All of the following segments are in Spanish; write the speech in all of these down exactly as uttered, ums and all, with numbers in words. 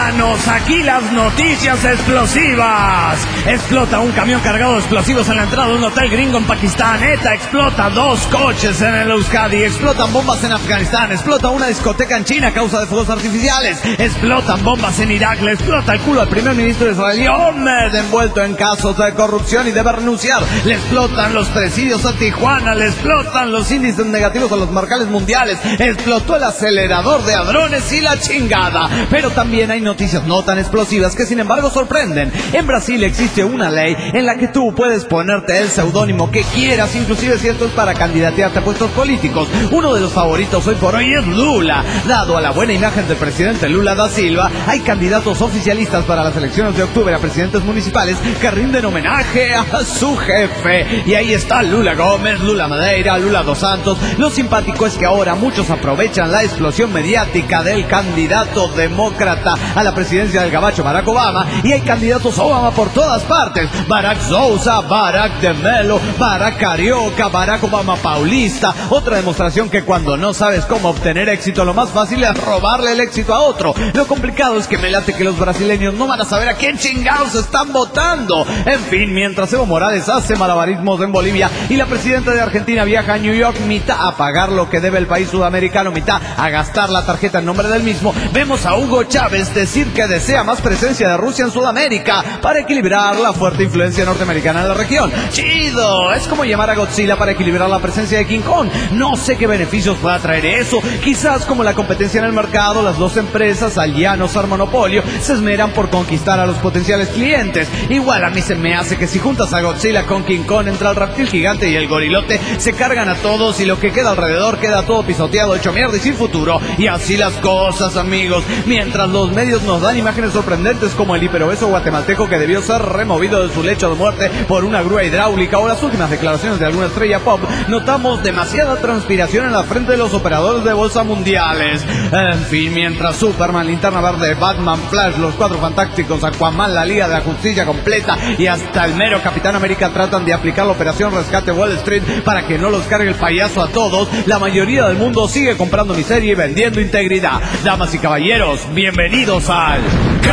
hermanos, aquí las noticias explosivas. Explota un camión cargado de explosivos en la entrada de un hotel gringo en Pakistán. ETA explota dos coches en el Euskadi. Explotan bombas en Afganistán. Explota una discoteca en China a causa de fuegos artificiales. Explotan bombas en Irak. Le explota el culo al primer ministro israelí Omer, envuelto en casos de corrupción y debe renunciar. Le explotan los presidios a Tijuana. Le explotan los índices negativos a los mercados mundiales. Explotó el acelerador de hadrones y la chingada. Pero también hay noticias no tan explosivas que sin embargo sorprenden. En Brasil existe una ley en la que tú puedes ponerte el seudónimo que quieras, inclusive si esto es para candidatearte a puestos políticos. Uno de los favoritos hoy por hoy es Lula. Dado a la buena imagen del presidente Lula da Silva, hay candidatos oficialistas para las elecciones de octubre a presidentes municipales que rinden homenaje a su jefe. Y ahí está Lula Gómez, Lula Madeira, Lula dos Santos. Lo simpático es que ahora muchos aprovechan la explosión mediática del candidato demócrata a la presidencia del gabacho Barack Obama, y hay candidatos Obama por todas partes. Barack Sousa, Barack de Melo, Barack Carioca, Barack Obama Paulista. Otra demostración que cuando no sabes cómo obtener éxito, lo más fácil es robarle el éxito a otro. Lo complicado es que me late que los brasileños no van a saber a quién chingados están votando. En fin, mientras Evo Morales hace malabarismos en Bolivia y la presidenta de Argentina viaja a New York, mitad a pagar lo que debe el país sudamericano, mitad a gastar la tarjeta en nombre del mismo, vemos a Hugo Chávez decir que desea más presencia de Rusia en Sudamérica para equilibrar la fuerte influencia norteamericana en la región. ¡Chido! Es como llamar a Godzilla para equilibrar la presencia de King Kong. No sé qué beneficios va a traer eso. Quizás como la competencia en el mercado, las dos empresas, Allianos o Monopolio, se esmeran por conquistar a los potenciales clientes. Igual a mí se me hace que si juntas a Godzilla con King Kong, entra el reptil gigante y el gorilote, se cargan a todos y lo que queda alrededor queda todo pisoteado, hecho mierda y sin futuro. Y así las cosas, amigos. Mientras los medios nos dan imágenes sorprendentes como el hiperobeso guatemalteco que debió ser removido de su lecho de muerte por una grúa hidráulica, o las últimas declaraciones de alguna estrella pop, notamos demasiada transpiración en la frente de los operadores de bolsa mundiales. En fin, mientras Superman, Linterna Verde, Batman, Flash, los Cuatro Fantásticos, Aquaman, la Liga de la Justicia completa y hasta el mero Capitán América tratan de aplicar la operación Rescate Wall Street para que no los cargue el payaso a todos, la mayoría del mundo sigue comprando miseria y vendiendo integridad. Damas y caballeros, bienvenidos al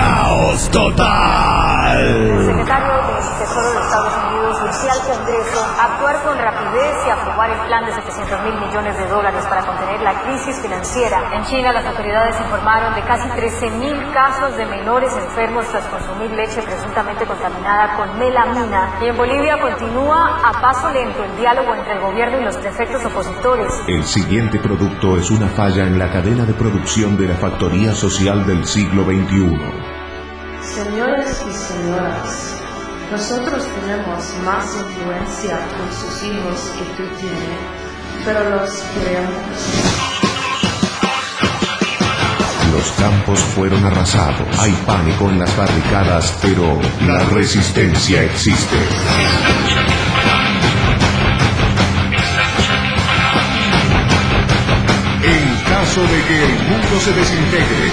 Caos Total. El secretario del Tesoro de Estados Unidos urgió al Congreso a actuar con rapidez y aprobar el plan de setecientos mil millones de dólares para contener la crisis financiera. En China, las autoridades informaron de casi trece mil casos de menores enfermos tras consumir leche presuntamente contaminada con melamina. Y en Bolivia continúa a paso lento el diálogo entre el gobierno y los prefectos opositores. El siguiente producto es una falla en la cadena de producción de la factoría social del siglo veintiuno. Señores y señoras, nosotros tenemos más influencia con sus hijos que tú tienes, pero los queremos. Los campos fueron arrasados. Hay pánico en las barricadas, pero la resistencia existe. En caso de que el mundo se desintegre,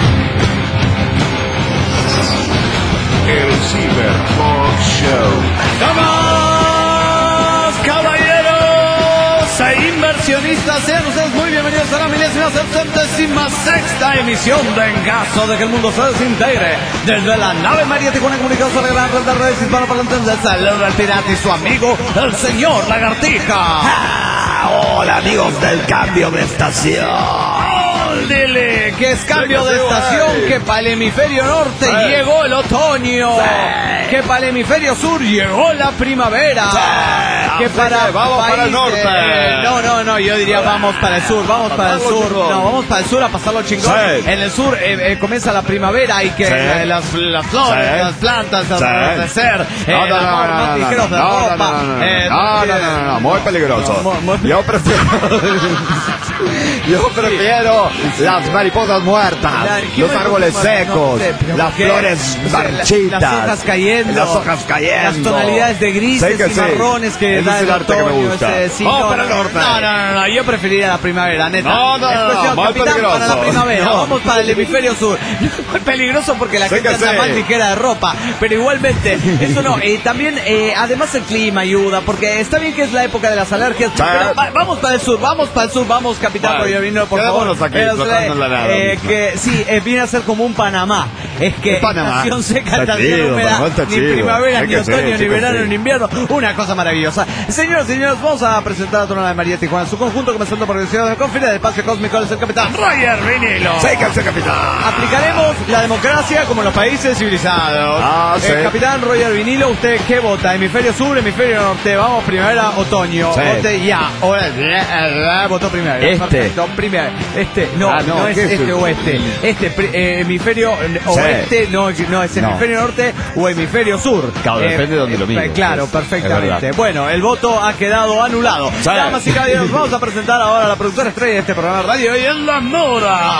el Cyberpunk Show. ¡Damas, caballeros e inversionistas! Sean ustedes muy bienvenidos a la milésima septuagésima sexta emisión de En caso de que el mundo se desintegre. Desde la nave María Tijuana comunicados a la gran red de redes hispanoparlantes de Saludo al Pirata y su amigo, el señor Lagartija. Ah, hola amigos del cambio de estación. Dile que es cambio de estación, que para el hemisferio norte sí. llegó el otoño, sí. que para el hemisferio sur llegó la primavera, sí. que para vamos país, para el norte. Eh, no, no, no, yo diría vamos para el sur, vamos para el sur, no, vamos para el sur a pasarlo chingón. Sí. En el sur eh, eh, comienza la primavera y que sí. eh, las, las flores, sí. las plantas, sí. al renacer, no, eh, no, no, no, no, tijeros de no, ropa, no, no, no, eh, no, no, no, no, no, muy peligroso. No, muy, muy... Yo prefiero, yo prefiero las mariposas muertas, La, los árboles secos, no sé, las ¿qué? flores O sea, marchitas, las hojas cayendo, las hojas cayendo, las tonalidades de grises sí que y sí. marrones que Ese da es el el arte que me otoño, gusta. ese, sí, Vamos no, para el no, norte. no, no, no, no, yo preferiría la primavera, neta. No, no, no, Expresión, no, capitán, peligroso. para la primavera. No. Vamos para el hemisferio sur. Muy peligroso porque la Sí gente que anda sí. más ligera de ropa. Pero igualmente, eso no. Eh, también, eh, además el clima ayuda, porque está bien que es la época de las alergias. Sí. Pero va- vamos para el sur, vamos para el sur, vamos, capitán Vale. Roger Vinilo, por Quedémonos favor. aquí, Es, flotando en la nada eh, misma. que sí, eh, viene a ser como un Panamá. Es que Panamá. estación seca, Está estación chido, húmeda, Panamá está ni chido. primavera, Sí ni que otoño, sí, ni sí que verano, sí. ni invierno. Una cosa maravillosa. Señoras y señores, vamos a presentar a Tonada de María Tijuana, su conjunto, comenzando por el ciudad de Confina del Espacio Cósmico, es el capitán Roger Vinilo. Sécase, capitán. Aplicaremos la democracia como en los países civilizados. Ah, sí. Eh, capitán Roger Vinilo, ¿usted qué vota? ¿Hemisferio sur, hemisferio norte? Vamos, primavera, otoño. Sí. Vote ya. Ahora, eh, votó primavera. Este. Perfecto, primavera. Este, no, Ah, no, no, es ¿qué es este eso? o este. Este, pri- eh, hemisferio oeste, no, no, es No. hemisferio norte o hemisferio sur. Claro, depende de donde lo mires, Claro, es- perfectamente. es verdad. Bueno, el voto ha quedado anulado. Sí. Damas y caballeros, vamos a presentar ahora a la productora estrella de este programa de radio y es la Nora.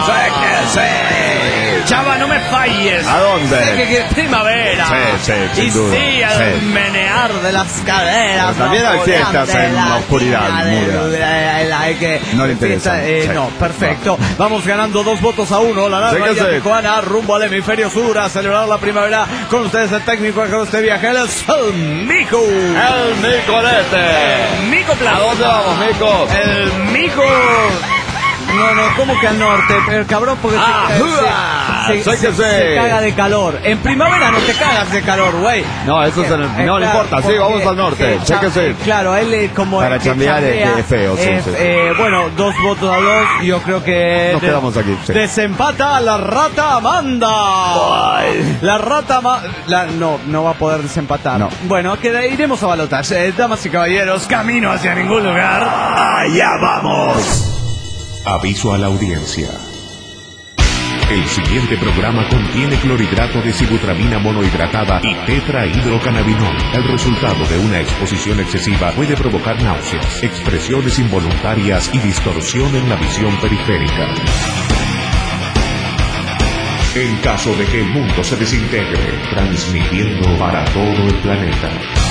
Chava, no me falles. ¿A dónde? Sé que quieres primavera. Sí, sí, sin y duda. sí, al Sí. menear de las caderas. Pero también hay fiestas de en la oscuridad, de- Mura. de- de- la- hay que- No le interesa. fiesta, eh, Sí. No, perfecto. Vamos ganando dos votos a uno. La Sí, Nara que sí. Tijuana rumbo al hemisferio sur a celebrar la primavera. Con ustedes el técnico que usted viaja, el Mico. El Nicolete. Mico Plan. ¿A dónde vamos, Mico? El Mico. No, no, ¿cómo que al norte? Pero cabrón, porque Ah, se, ¡hua! se, Sé se- que se sé. caga de calor. En primavera no te cagas de calor, güey. No, eso es en el- Eh, no le claro, importa, sí, porque- vamos al norte, que sé que cha- sí. Claro, él es como Para el que chambear es- chambea, es feo, sí, es, sí. eh, bueno, dos votos a dos, yo creo que... Nos de- quedamos aquí, sí. Desempata la rata Amanda. La rata Ma- la, no, no va a poder desempatar. No. Bueno, queda, iremos a balotaje. Eh, damas y caballeros, camino hacia ningún lugar. Allá vamos. Aviso a la audiencia. El siguiente programa contiene clorhidrato de sibutramina monohidratada y tetrahidrocannabinol. El resultado de una exposición excesiva puede provocar náuseas, expresiones involuntarias y distorsión en la visión periférica. En caso de que el mundo se desintegre, transmitiendo para todo el planeta.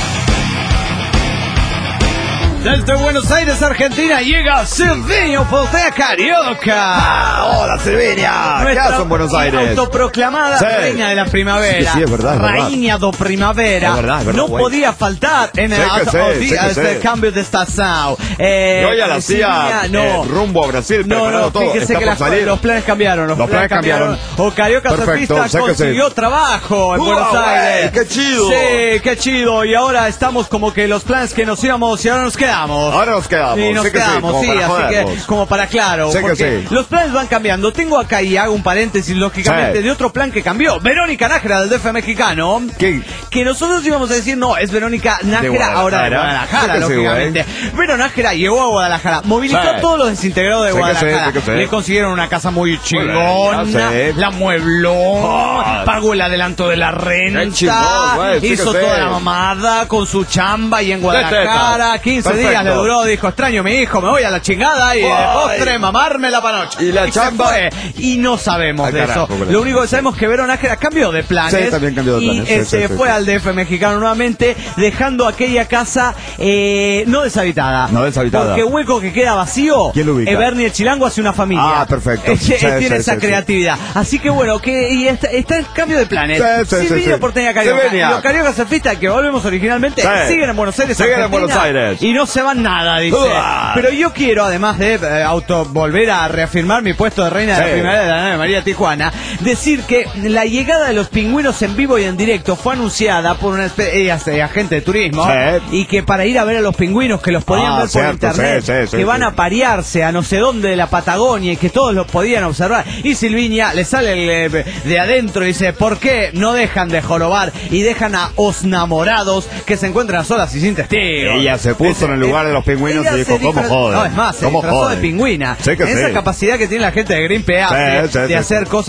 Desde Buenos Aires, Argentina, llega Silvinho Postea Carioca. Hola, Silvina. ¿Qué Nuestra haces en Buenos Aires? autoproclamada Sí. reina de la primavera. Sí, sí, es verdad, es verdad. Rainha do primavera. Es verdad, es verdad, no güey. podía faltar en Sé el que sé, os sé días que sé. del cambio de estación. Eh, Yo ya la Silvina, hacía no. eh, rumbo a Brasil, No, preparado no, todo. fíjese Está que por las- salir. los planes cambiaron. Los, Los planes cambiaron. O Carioca Perfecto, Surfista sé que sí. consiguió trabajo en ¡Uah, Buenos güey! Aires. ¡Qué chido! Sí, qué chido. Y ahora estamos como que los planes que nos íbamos y ahora nos quedamos. Ahora nos quedamos. Sí, nos sé que sí, quedamos, como sí, para así jodernos. que como para claro, Sé que porque sí. los planes van cambiando. Tengo acá y hago un paréntesis, lógicamente, Sí. de otro plan que cambió. Verónica Nájera del D F mexicano. ¿Qué? Que nosotros íbamos a decir, no, es Verónica Nájera, Guadalajara. ahora de Guadalajara, Sé que sí, lógicamente. Verónica Nájera llegó a Guadalajara, movilizó Sí. a todos los desintegrados de Sé que sé, Guadalajara. sé que sé. Le consiguieron una casa muy chingona, ya sé. la muebló, Ah. pagó el adelanto de la renta, Qué chingón, güey, sé que hizo sé. toda la mamada con su chamba y en De Guadalajara, teta. quince Perfecto. días le duró, dijo, extraño a mi hijo, me voy a la chingada y de Ay. postre mamarme la panocha. Y la se chamba. fue. Y no sabemos Al de carajo, eso. boludo. Lo único que sabemos es que Verón Nájera cambió de planes. Sí, también cambió de planes, Y sí, este, sí, sí, fue sí. al D F mexicano nuevamente, dejando aquella casa eh, no deshabitada. No deshabitada. Porque hueco que queda vacío, ¿Quién lo ubica? eh, Bernie el Chilango hace una familia. Ah, perfecto. Eh, Sí, tiene sí, esa sí, creatividad. Así que bueno, que y está, está el cambio de planes. Sí, sí, sí, Silvino sí. Porteña Carioca. Silvina. Los Carioca Surfistas que volvemos originalmente Sí. siguen en Buenos Aires, Siguen en Argentina, Buenos Aires. y no se van nada, dice. Uah. Pero yo quiero, además de eh, auto volver a reafirmar mi puesto de reina de Sí. la primavera de la nave María Tijuana, decir que la llegada de los pingüinos en vivo y en directo fue anunciada por una especie ella es, eh, agente de turismo, Sí. y que para ir a ver a los pingüinos que los podían Ah, ver por cierto, internet, sí, sí, sí, que van sí. a parearse a no sé dónde de la Patagonia y que todos los podían observar. Y Silviña le sale el, eh, de adentro y dice, ¿por qué no dejan de jorobar y dejan a os enamorados que se encuentran a solas y sin testigos? Ella se puso en el lugar de los pingüinos Ella y dijo, se ¿cómo disfra- joden? No, es más, se ¿Cómo disfrazó joden? de pingüina. Sí que Esa sí. capacidad que tiene la gente de Greenpeace Sí, de, sí, de sí, hacer sí. cosas para que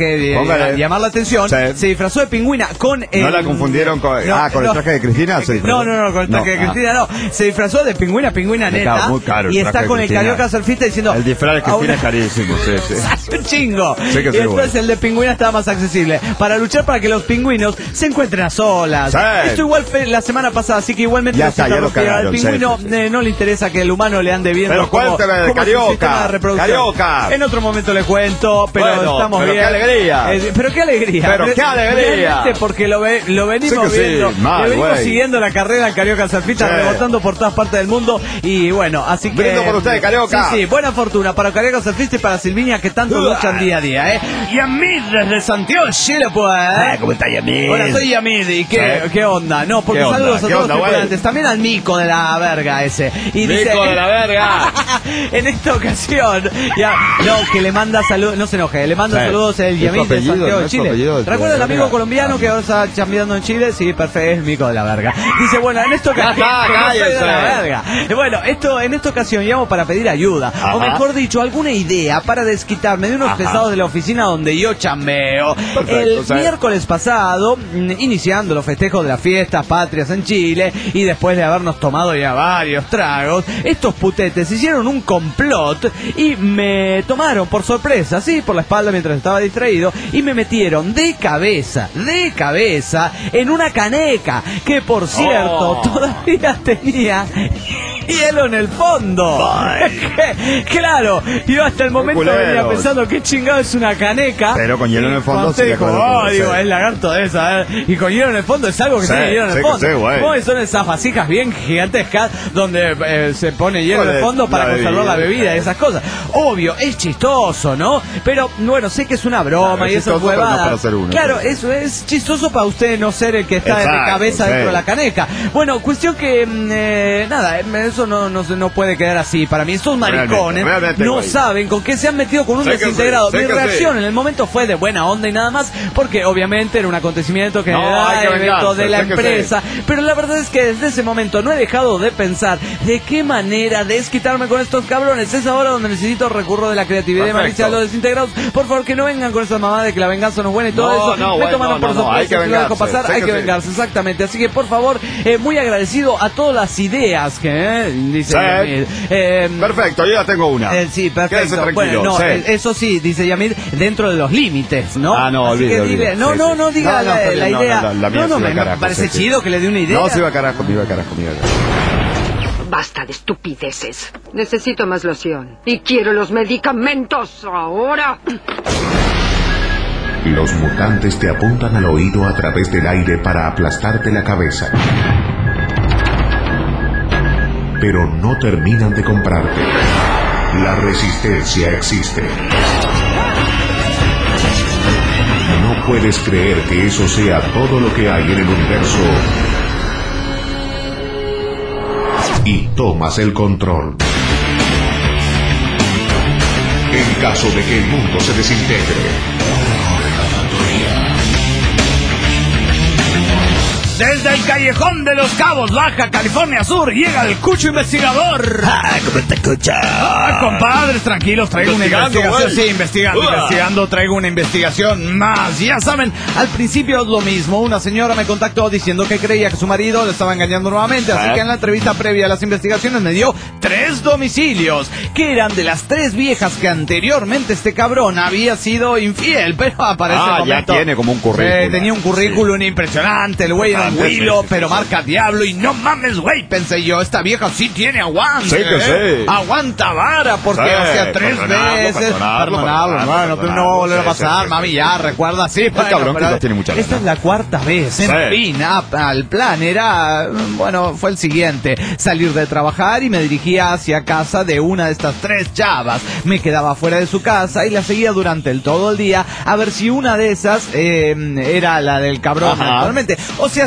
que Póngale. llamar la atención, Sí. se disfrazó de pingüina con el... ¿No la confundieron con, no, ah, con no. el traje de Cristina? ¿Se disfrazó? No, no, no, con el traje de No, Cristina no. Se disfrazó de pingüina, pingüina Me neta. cago, muy caro el y traje está de con el Cristina. carioca surfista diciendo... El disfraz de a Cristina una- es carísimo, sí, sí. un chingo. Sí que y sí, entonces bueno. el de pingüina estaba más accesible. Para luchar para que los pingüinos se encuentren a solas. Sí. Esto igual fue la semana pasada, así que igualmente Ya los está, ya lo interrumpí. Al cagaron, pingüino sí, sí, sí. eh, no le interesa que el humano le ande viendo Pero como, cuénteme, como su Carioca, sistema de reproducción. Carioca. En otro momento le cuento, pero Bueno, estamos pero bien. qué alegría. Eh, pero qué alegría. Pero qué alegría. Realmente porque lo, ve, lo venimos Sí que sí, viendo. mal, le venimos güey. siguiendo la carrera del Carioca Surfista, Sí. rebotando por todas partes del mundo. Y bueno, así que... Brindo por usted, Carioca. Sí, sí, buena fortuna para Carioca Surfista y para Silvinia, que tanto Uah. luchan día a día, ¿eh? Yamid desde Santiago de Chile, pues. Ah, ¿cómo está, Yamid? Hola, soy Yamid. ¿Y qué, Sí. qué onda? No, porque ¿Qué onda? saludos a ¿Qué todos onda, los güey? tripulantes. También al Mico de la verga ese. Y Mico dice, de la verga. en esta ocasión, ya, no, que le manda saludos, no se enoje, le manda Sí. saludos el Es su Yamid de apellido, Santiago no de es su Chile. apellido, es ¿Recuerda el de amigo verga. colombiano que ahora está chambeando en Chile? Sí, perfecto, es Mico de la verga. Dice, bueno, en esta Ya ocasión... está, cállese. de la verga. Bueno, esto, en esta ocasión llamo para pedir ayuda, Ajá. o mejor dicho, alguna idea para desquitarme de unos Ajá. pesados de la oficina donde yo chambeo. Perfecto, El sí. miércoles pasado, mm, iniciando los festejos de las fiestas patrias en Chile, y después de habernos tomado ya varios tragos, estos putetes hicieron un complot y me tomaron por sorpresa, sí, por la espalda mientras estaba distraído, y me metieron de cabeza, de cabeza, en una caneca, que por cierto, Oh. todavía tenía hielo en el fondo. Que- claro, yo hasta el momento culeros. venía pensando qué chingado es una caneca. Pero con hielo en el fondo Cuando sí usted que dijo, con- oh, sí. digo, es lagarto de esa, ¿eh? Y con hielo en el fondo es algo que Sí, tiene hielo en el sí que fondo. sí, güey. ¿Cómo son esas vasijas bien gigantescas donde eh, se pone hielo en el ¿Cuál es fondo para la conservar la bebida? bebida y esas cosas? Obvio, es chistoso, ¿no? Pero bueno, sé que es una broma Claro, es y esas chistoso, pero no huevadas. para ser uno, Claro, pero- eso es chistoso para usted no ser el que está de Exacto, cabeza sí. dentro de la caneca. Bueno, cuestión que mm, eh, nada, eh, eso no, no, se- no puede quedar así. Para mí, estos maricones Realmente, realmente, no güey. saben con qué se han metido con un Sé que desintegrado. sí, sé Mi que reacción sí. en el momento fue de buena onda y nada más, porque obviamente era un acontecimiento que No, era hay que evento vengarse, de la sé que empresa. Pero la verdad es que desde ese momento no he dejado de pensar de qué manera desquitarme con estos cabrones. Es ahora donde necesito recurro de la creatividad de Perfecto. malicia a los desintegrados. Por favor, que no vengan con esa mamá de que la venganza no es buena y todo No, eso. no, Me güey, tomaron no, por no, no, hay sorpresa, que si lo dejo vengarse, pasar, sé hay que que sí. vengarse, exactamente. Así que por favor, eh, muy agradecido a todas las ideas que eh, dice Sí. Yamil. Eh, Perfecto, yo ya tengo una. eh, sí, Quédese perfecto. tranquilo. Bueno, no, sí. eh, eso sí, dice Yamil, dentro de los límites, ¿no? Ah, no, Así olvide, que olvide. dile- no, Sí, no, sí. no diga No, no, la, está bien, la no, idea. no, la- la mía no, no, se iba me, carajo, me parece sí, sí. chido que le dé una idea. No, se iba a carajo, me iba a carajo, me iba a carajo. Basta de estupideces. Necesito más loción. Y quiero los medicamentos ahora. Los mutantes te apuntan al oído a través del aire para aplastarte la cabeza. Pero no terminan de comprarte. La resistencia existe. No puedes creer que eso sea todo lo que hay en el universo. Y tomas el control. En caso de que el mundo se desintegre. Desde el Callejón de los Cabos, Baja California Sur, llega el Cucho Investigador. Ah, ¿cómo te escucha? Ah, compadres, tranquilos, traigo una Investigando, investigación. güey. Sí, investigando, Uah. investigando, traigo una investigación más. Ya saben, al principio es lo mismo. Una señora me contactó diciendo que creía que su marido le estaba engañando nuevamente. Así Ah. que en la entrevista previa a las investigaciones me dio tres domicilios, que eran de las tres viejas que anteriormente este cabrón había sido infiel. Pero aparece Ah, el ya momento. tiene como un currículum. Eh, tenía un currículum impresionante. El güey era un Ah, sí, huilo, sí, sí, pero sí. marca diablo. Y no mames, güey, pensé yo, esta vieja sí tiene aguante. Sí que ¿eh? sí. Aguanta vara, porque Sí, hacía tres perdonarlo, veces. perdonarlo, Perdonarlo, perdonarlo, hermano, que no va a volver a sí, sí, pasar, sí, mami, sí. ya, recuerda, sí. Bueno, cabrón pero quizás tiene mucha esta gana. es la cuarta vez. En Sí. fin, ah, el plan era, bueno, fue el siguiente: salir de trabajar y me dirigía hacia casa de una de estas tres chavas. Me quedaba fuera de su casa y la seguía durante el todo el día a ver si una de esas eh, era la del cabrón Ajá. actualmente. O sea, si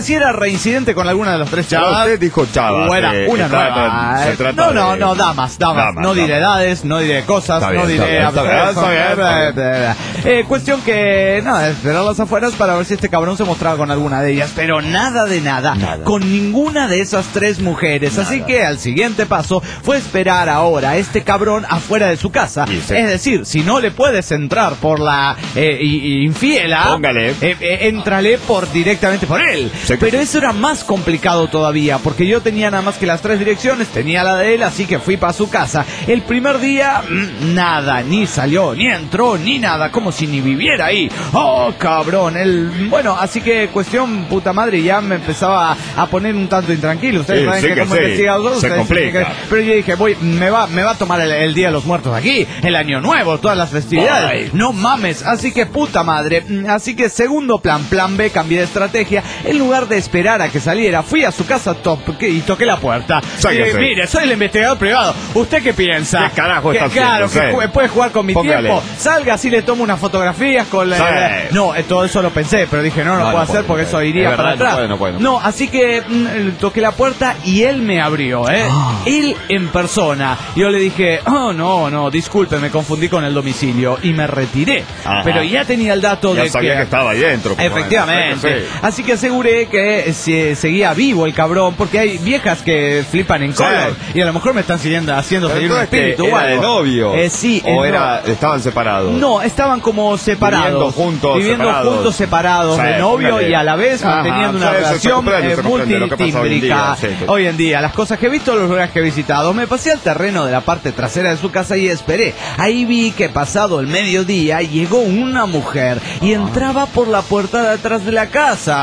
si era reincidente con alguna de las tres chavas. Usted dijo chavas. O era eh, una trata- nueva. se eh. trata No, no, de- no, damas, damas. Damas, no diré damas. edades, no diré cosas, Está no bien, diré... está bien, está bien, está bien, Eh, cuestión que, nada, esperar las afueras para ver si este cabrón se mostraba con alguna de ellas, pero nada de nada, Nada. con ninguna de esas tres mujeres. Así que al siguiente paso fue esperar ahora a este cabrón afuera de su casa. Y sí. Es decir, si no le puedes entrar por la eh, y- y infiela, Póngale. eh, eh, éntrale por directamente por él. Sí que Pero sí. eso era más complicado todavía, porque yo tenía nada más que las tres direcciones, tenía la de él, así que fui para su casa. El primer día, mm, nada, ni salió, ni entró, ni nada, como si ni viviera ahí. Oh, cabrón, el... Bueno, así que cuestión puta madre, ya me empezaba a, a poner un tanto intranquilo. Ustedes Sí, saben sí que que como sí, investigador, se ustedes complica. tienen que- Pero yo dije, voy, me va, me va a tomar el, el Día de los Muertos aquí, el Año Nuevo, todas las festividades. Ay. No mames, así que puta madre. Mm, Así que segundo plan, plan B, cambié de estrategia. En lugar de esperar a que saliera, fui a su casa to- y toqué la puerta. Sáquese. Eh, mire, soy el investigador privado. ¿Usted qué piensa? ¿Qué carajo Que- está Claro, haciendo? que Sí. ju- puede jugar con mi Póngale. tiempo. Salga, así le tomo unas fotografías con la... Sí. No, eh, todo eso lo pensé, pero dije, no, no, No, lo no puedo puede, hacer porque no eso puede. iría Es para verdad, no atrás. puede, no puede, no puede. así que mm, toqué la puerta y él me abrió, ¿eh? Él en persona. Yo le dije, oh, no, no, disculpe, me confundí con el domicilio y me retiré. Ajá. Pero ya tenía el dato Ya de sabía que estaba ahí dentro. pues, Efectivamente. bueno, sí. Así que aseguré que se, seguía vivo el cabrón, porque hay viejas que flipan en Sí. color y a lo mejor me están siguiendo, haciendo Pero seguir un entonces, espíritu ¿qué? o ¿Era de algo. novio? Eh, sí, ¿O eh, era, estaban separados? no, estaban como separados. Viviendo juntos, Viviendo separados. juntos, separados, Sí, de novio póngale. y a la vez Ajá, manteniendo sí, una se- se relación comprende, eh, se comprende lo que pasa hoy en día, multitímbrica. sí, sí. Hoy en día, las cosas que he visto, los lugares que he visitado, me pasé al terreno de la parte trasera de su casa y esperé. Ahí vi que pasado el mediodía llegó una mujer y entraba por la puerta de atrás de la casa.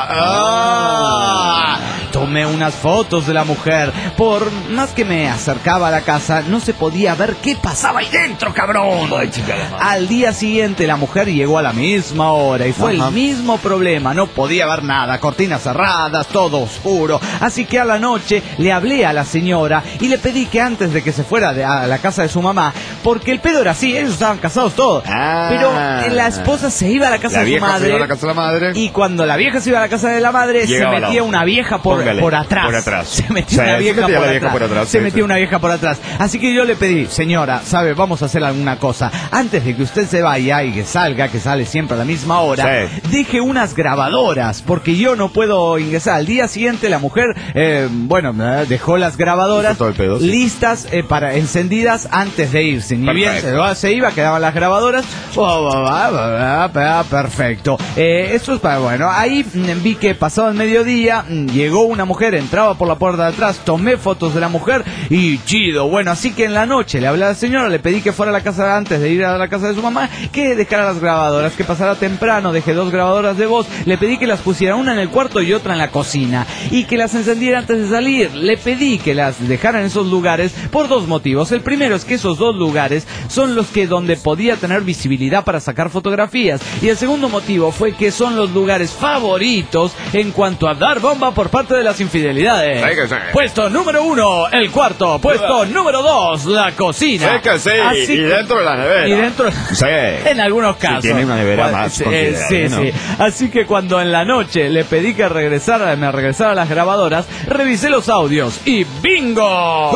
¡Ah! Tomé unas fotos de la mujer. Por más que me acercaba a la casa, no se podía ver qué pasaba ahí dentro, cabrón. Al día siguiente la mujer llegó a la misma hora y fue Ajá. el mismo problema. No podía ver nada, cortinas cerradas, todo oscuro. Así que a la noche le hablé a la señora y le pedí que antes de que se fuera de, a la casa de su mamá, porque el pedo era así, ellos estaban casados todos. Ah. Pero eh, la esposa se iba a la casa La de su vieja madre. se iba a la casa de la madre. Y cuando la vieja se iba a la casa de la madre, Llegaba se la metía otra. una vieja por, Póngale, por atrás. por atrás. Se metía Sí, una se vieja, metía por, la vieja atrás. por atrás, Se sí, metía sí. una vieja por atrás. Así que yo le pedí, señora, ¿sabe? Vamos a hacer alguna cosa. Antes de que usted se vaya y que salga, que sale siempre a la misma hora, Sí. deje unas grabadoras, porque yo no puedo ingresar. Al día siguiente la mujer, eh, bueno, eh, dejó las grabadoras Hizo todo el pedo, sí. listas eh, para encendidas antes de irse. Ni bien Perfecto. se, va- se iba, quedaban las grabadoras. Oh, va, va, va, va, perfecto. Eh, eso es para, bueno, ahí mm, vi que pasado el mediodía, mm, llegó una mujer, entraba por la puerta de atrás, tomé fotos de la mujer y chido. Bueno, así que en la noche le hablé a la señora, le pedí que fuera a la casa antes de ir a la casa de su mamá, que dejara las grabadoras, que pasara temprano, dejé dos grabadoras de voz, le pedí que las pusiera una en el cuarto y otra en la cocina y que las encendiera antes de salir. Le pedí que las dejara en esos lugares por dos motivos. El primero es que esos dos lugares son los que donde podía tener visibilidad para sacar fotografías y el segundo motivo fue que son los lugares favoritos en cuanto a dar bomba por parte de las infidelidades. Sí que sí. Puesto número uno, el cuarto. Puesto número dos, la cocina. Sí que sí, Así y que- dentro de la nevera. Y dentro... Sí. En algunos casos. tiene una nevera Bueno, más sí, considerable, sí, ¿no? sí. Así que cuando en la noche le pedí que regresara, me regresara las grabadoras, revisé los audios y ¡bingo!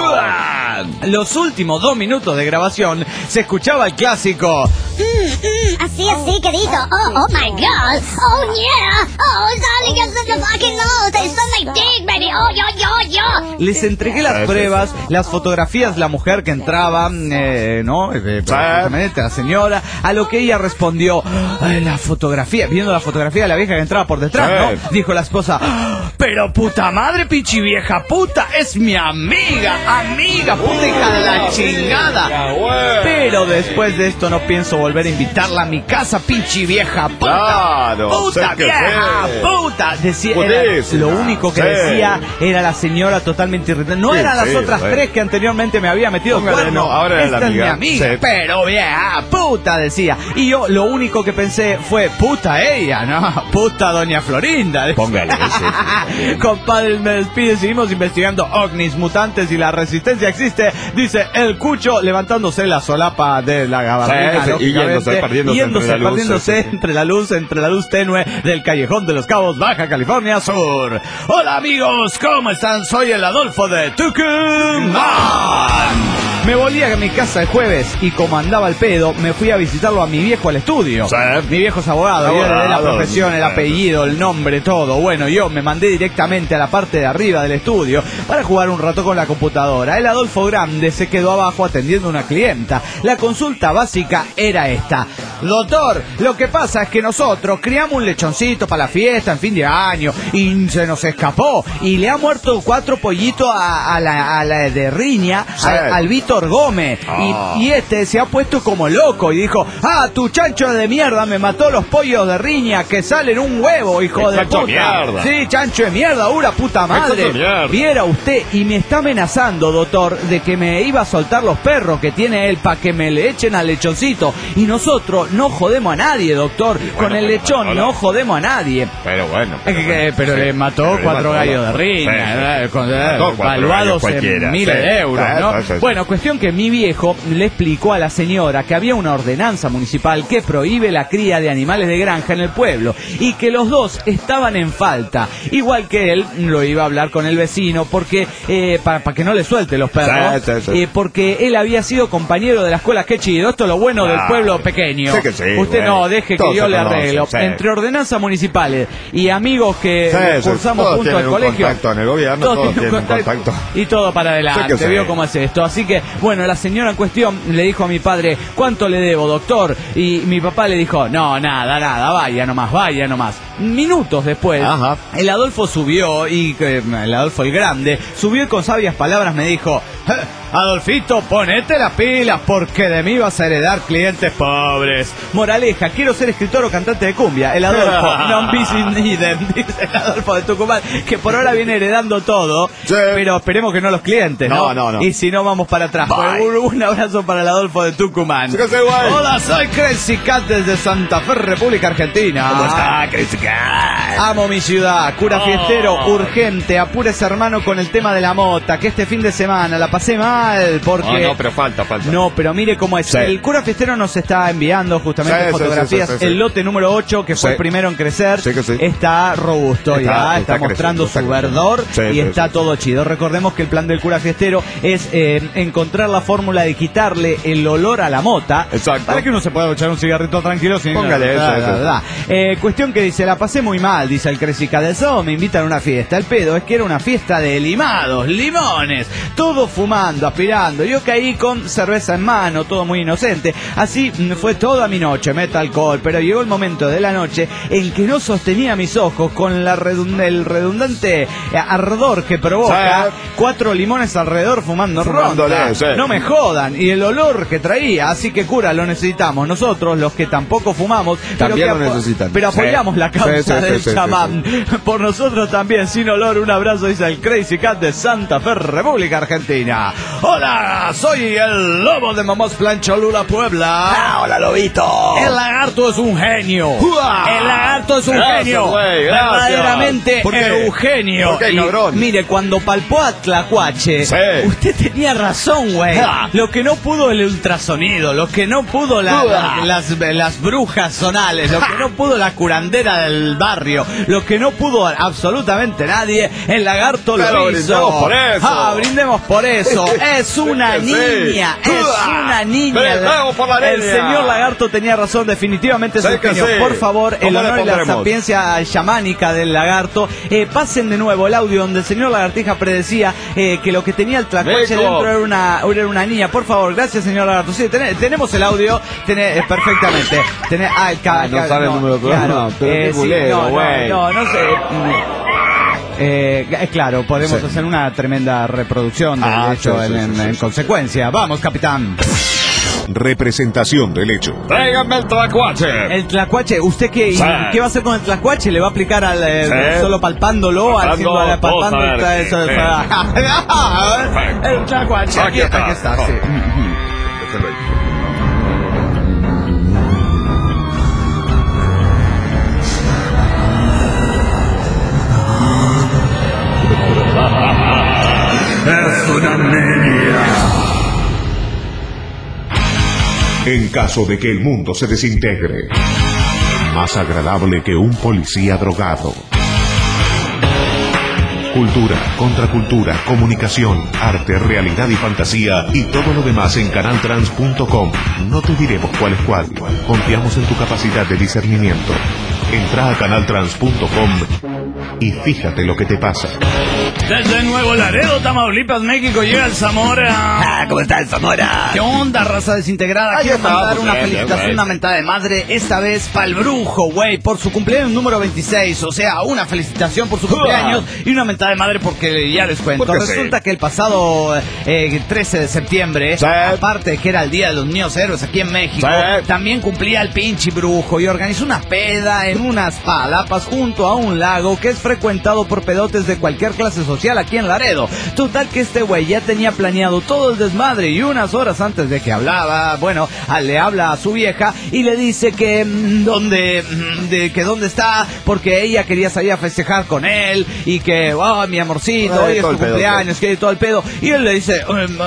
Los últimos dos minutos de grabación se escuchaba el clásico. Mm, mm, así, así, querido. Oh, oh my God. Oh, yeah. Oh, darling, you're such a fucking nose. It's on my dick, baby. Oh, yo, yo, yo. Les entregué las Sí, sí, pruebas, las fotografías de la mujer que entraba, eh, ¿no? Eh, eh, precisamente la señora, a lo que ella respondió, "Ay, la fotografía", viendo la fotografía de la vieja que entraba por detrás, Sí. ¿no? Dijo la esposa, "Ah, pero puta madre, pinche vieja puta, es mi amiga, amiga, puta hija de la chingada. Pero después de esto no pienso volver a invitarla a mi casa, pinche vieja puta. Claro, Puta sé que vieja, sí. puta". Decía, era- Putísima, lo único que sí. decía era la señora totalmente irritada. No Sí, eran las sí, otras bueno. tres que anteriormente me había metido Póngale, cuerno. no, ahora era Esta la es mi amiga. amiga, Sí. pero vieja puta, decía. Y yo lo único que pensé fue, puta ella, ¿no? Puta doña Florinda. Póngale, sí, sí. Compadre, me despide, seguimos investigando ovnis, mutantes y la resistencia existe, dice el Cucho levantándose la solapa tapa de la gabardina, sí, sí, y yéndose, perdiéndose, yéndose, entre, la perdiéndose luz, sí, sí. entre la luz, entre la luz tenue del callejón de los Cabos, Baja California Sur. Hola amigos, ¿cómo están? Soy el Adolfo de Tucumán. Me volví a mi casa el jueves y como andaba al pedo, me fui a visitarlo a mi viejo al estudio. Sí. Mi viejo es abogado, yo le di la profesión, el sí. apellido, el nombre, todo. Bueno, yo me mandé directamente a la parte de arriba del estudio para jugar un rato con la computadora. El Adolfo Grande se quedó abajo atendiendo a una clienta. La consulta básica era esta: doctor, lo que pasa es que nosotros criamos un lechoncito para la fiesta en fin de año y se nos escapó y le ha muerto cuatro pollitos a, a, la, a la de riña, sí. a, al Víctor Gómez. Oh. Y, y este se ha puesto como loco y dijo: ah, tu chancho de mierda me mató los pollos de riña que salen un huevo, hijo de chancho puta. mierda. Sí, chancho de mierda, una puta madre. Viera usted, y me está amenazando, doctor, de que me iba a soltar los perros que tiene él para que me le echen al lechoncito. Y nosotros no jodemos a nadie, doctor. Bueno, Con el pero lechón mató, no jodemos a nadie. Pero bueno. Pero, Eh, que- bueno, pero sí. le mató Pero le cuatro mató, gallos de sí, riña, sí, ¿verdad? sí. Con- Mató cuatro valuados gallos en cualquiera, miles sí. de euros, Sí, ¿no? sí, sí. Bueno, cuestión que mi viejo le explicó a la señora que había una ordenanza municipal que prohíbe la cría de animales de granja en el pueblo y que los dos estaban en falta. Igual que él lo iba a hablar con el vecino porque eh, para, para que no le suelte los perros, Sí, sí, sí. eh, porque él había sido compañero de la escuela. Qué chido, esto es lo bueno del Ah, pueblo pequeño. sí que sí, Usted güey. no, deje que Todos yo se le conocen, arreglo. sí. Entre ordenanzas municipales y amigos que Sí, sí, cursamos todos juntos tienen al un colegio. contacto en el gobierno, todos tienen un contacto. Y todo para adelante, Sí que sí. vio cómo es esto. Así que, bueno, la señora en cuestión le dijo a mi padre: ¿cuánto le debo, doctor? Y mi papá le dijo: no, nada, nada, vaya nomás, vaya nomás. Minutos después, Ajá. el Adolfo subió, y eh, el Adolfo el Grande, subió y con sabias palabras me dijo: "Eh, Adolfito, ponete las pilas porque de mí vas a heredar clientes pobres. Moraleja, quiero ser escritor o cantante de cumbia. El Adolfo, non bis in idem", dice el Adolfo de Tucumán, que por ahora viene heredando todo, Sí. pero esperemos que no los clientes, ¿no? No, no, no. Y si no, vamos para atrás. Bye. Pues, un, un abrazo para el Adolfo de Tucumán. Sí que sí, güey. Hola, soy Crazy Cat desde Santa Fe, República Argentina. ¿Cómo está, Crazy Cat? Amo mi ciudad, cura Oh. fiestero, urgente, apúrese hermano con el tema de la mota, que este fin de semana la pasé mal porque... No, no, pero falta, falta. No, pero mire cómo es. Sí. El cura fiestero nos está enviando justamente Sí, sí, fotografías. sí, sí, sí, sí. El lote número ocho, que fue Sí. el primero en crecer, Sí que sí. está robusto Está- ya, está, está mostrando creciendo, está su creciendo. verdor Sí, y sí, está sí. todo chido. Recordemos que el plan del cura fiestero es eh, encontrar la fórmula de quitarle el olor a la mota. Exacto. Para que uno se pueda echar un cigarrito tranquilo sin... Póngale eso, Da, da, eso. da. Eh, cuestión que dice: la pasé muy mal, dice el Cresica del sábado, me invitan a una fiesta. El pedo es que era una fiesta de limados, limones, todo fumando, aspirando. Yo caí con cerveza en mano, todo muy inocente. Así mm, fue toda mi noche, meta alcohol, pero llegó el momento de la noche en que no sostenía mis ojos con la redund- el redundante eh, ardor que provoca Sí. cuatro limones alrededor fumando Fumándole, ronda. sí. No me jodan, y el olor que traía, así que cura, lo necesitamos nosotros, los que tampoco fumamos, pero También que lo apo- necesitan. pero Sí. apoyamos la causa Sí, sí, del sí, sí, chamán. Por nosotros también, sin olor, un abrazo, dice el Crazy Cat de Santa Fe, República Argentina. Hola, soy el lobo de Mamás Plancholula, Puebla. Ah, hola, lobito. El lagarto es un genio. ¡Uah! El lagarto es un Gracias, genio. güey, gracias. Verdaderamente ¿Por qué? Eugenio. ¿Por qué, Y, cabrón? mire, cuando palpó a Tlacuache, Sí. usted tenía razón, güey. Ah. Lo que no pudo el ultrasonido, lo que no pudo la- Uah. la- las, las brujas zonales, lo que no pudo la curandera del barrio, lo que no pudo absolutamente nadie, el lagarto Pero lo hizo. brindemos por eso. Ah, brindemos por eso. Es una Sí que sí. niña, es Uah. una niña. Brindemos por la El niña. señor lagarto tenía razón, definitivamente es Sí un que genio. sí. Por favor, el ¿Cómo le honor y la pondremos? sapiencia chamánica del lagarto. Eh, pasen de nuevo el audio donde el señor Lagartija predecía eh, que lo que tenía el tlacuache Rico. dentro era una, era una niña. Por favor, gracias, señor Lagarto. Sí, ten- tenemos el audio tenés, eh, perfectamente. Tenés, ah, el ca- Ah, no ca- sabe el número de programa, pero qué eh, sí, culero, no, no, güey. no, no sé. Eh, eh, claro, podemos Sí. hacer una tremenda reproducción del Ah, hecho sí, sí, en, sí, en- sí, en sí. consecuencia. Vamos, capitán. Representación del hecho. Tráiganme el tlacuache. El tlacuache, ¿usted qué, Sí. qué va a hacer con el tlacuache? ¿Le va a aplicar al, eh, Sí. solo palpándolo? Palpando, haciendo la- palpando vamos a ver, está sí, eso, sí. eso. El tlacuache, aquí, Aquí está. aquí está, sí. Es una niña. en caso de que el mundo se desintegre. Más agradable que un policía drogado. Cultura, contracultura, comunicación, arte, realidad y fantasía y todo lo demás en canal trans punto com. No te diremos cuál es cuál. Confiamos en tu capacidad de discernimiento. Entra a canal trans punto com y fíjate lo que te pasa. Desde Nuevo Laredo, Tamaulipas, México, llega el Zamora. Ah, ¿cómo está el Zamora? ¿Qué onda, raza desintegrada? Quiero mandar una felicitación, una mentada de madre, esta vez para el brujo, güey, por su cumpleaños número veintiséis. O sea, una felicitación por su cumpleaños y una mentada de madre porque ya les cuento. Resulta sí. que el pasado eh, trece de septiembre, sí. aparte de que era el Día de los Niños Héroes aquí en México, sí. también cumplía el pinche brujo y organizó una peda en unas palapas junto a un lago que es frecuentado por pedotes de cualquier clase social aquí en Laredo. Total que este güey ya tenía planeado todo el desmadre y unas horas antes de que hablaba, bueno, le habla a su vieja y le dice que dónde, de, que dónde está, porque ella quería salir a festejar con él y que, oh, mi amorcito, hoy es tu cumpleaños, que todo el pedo. Y él le dice,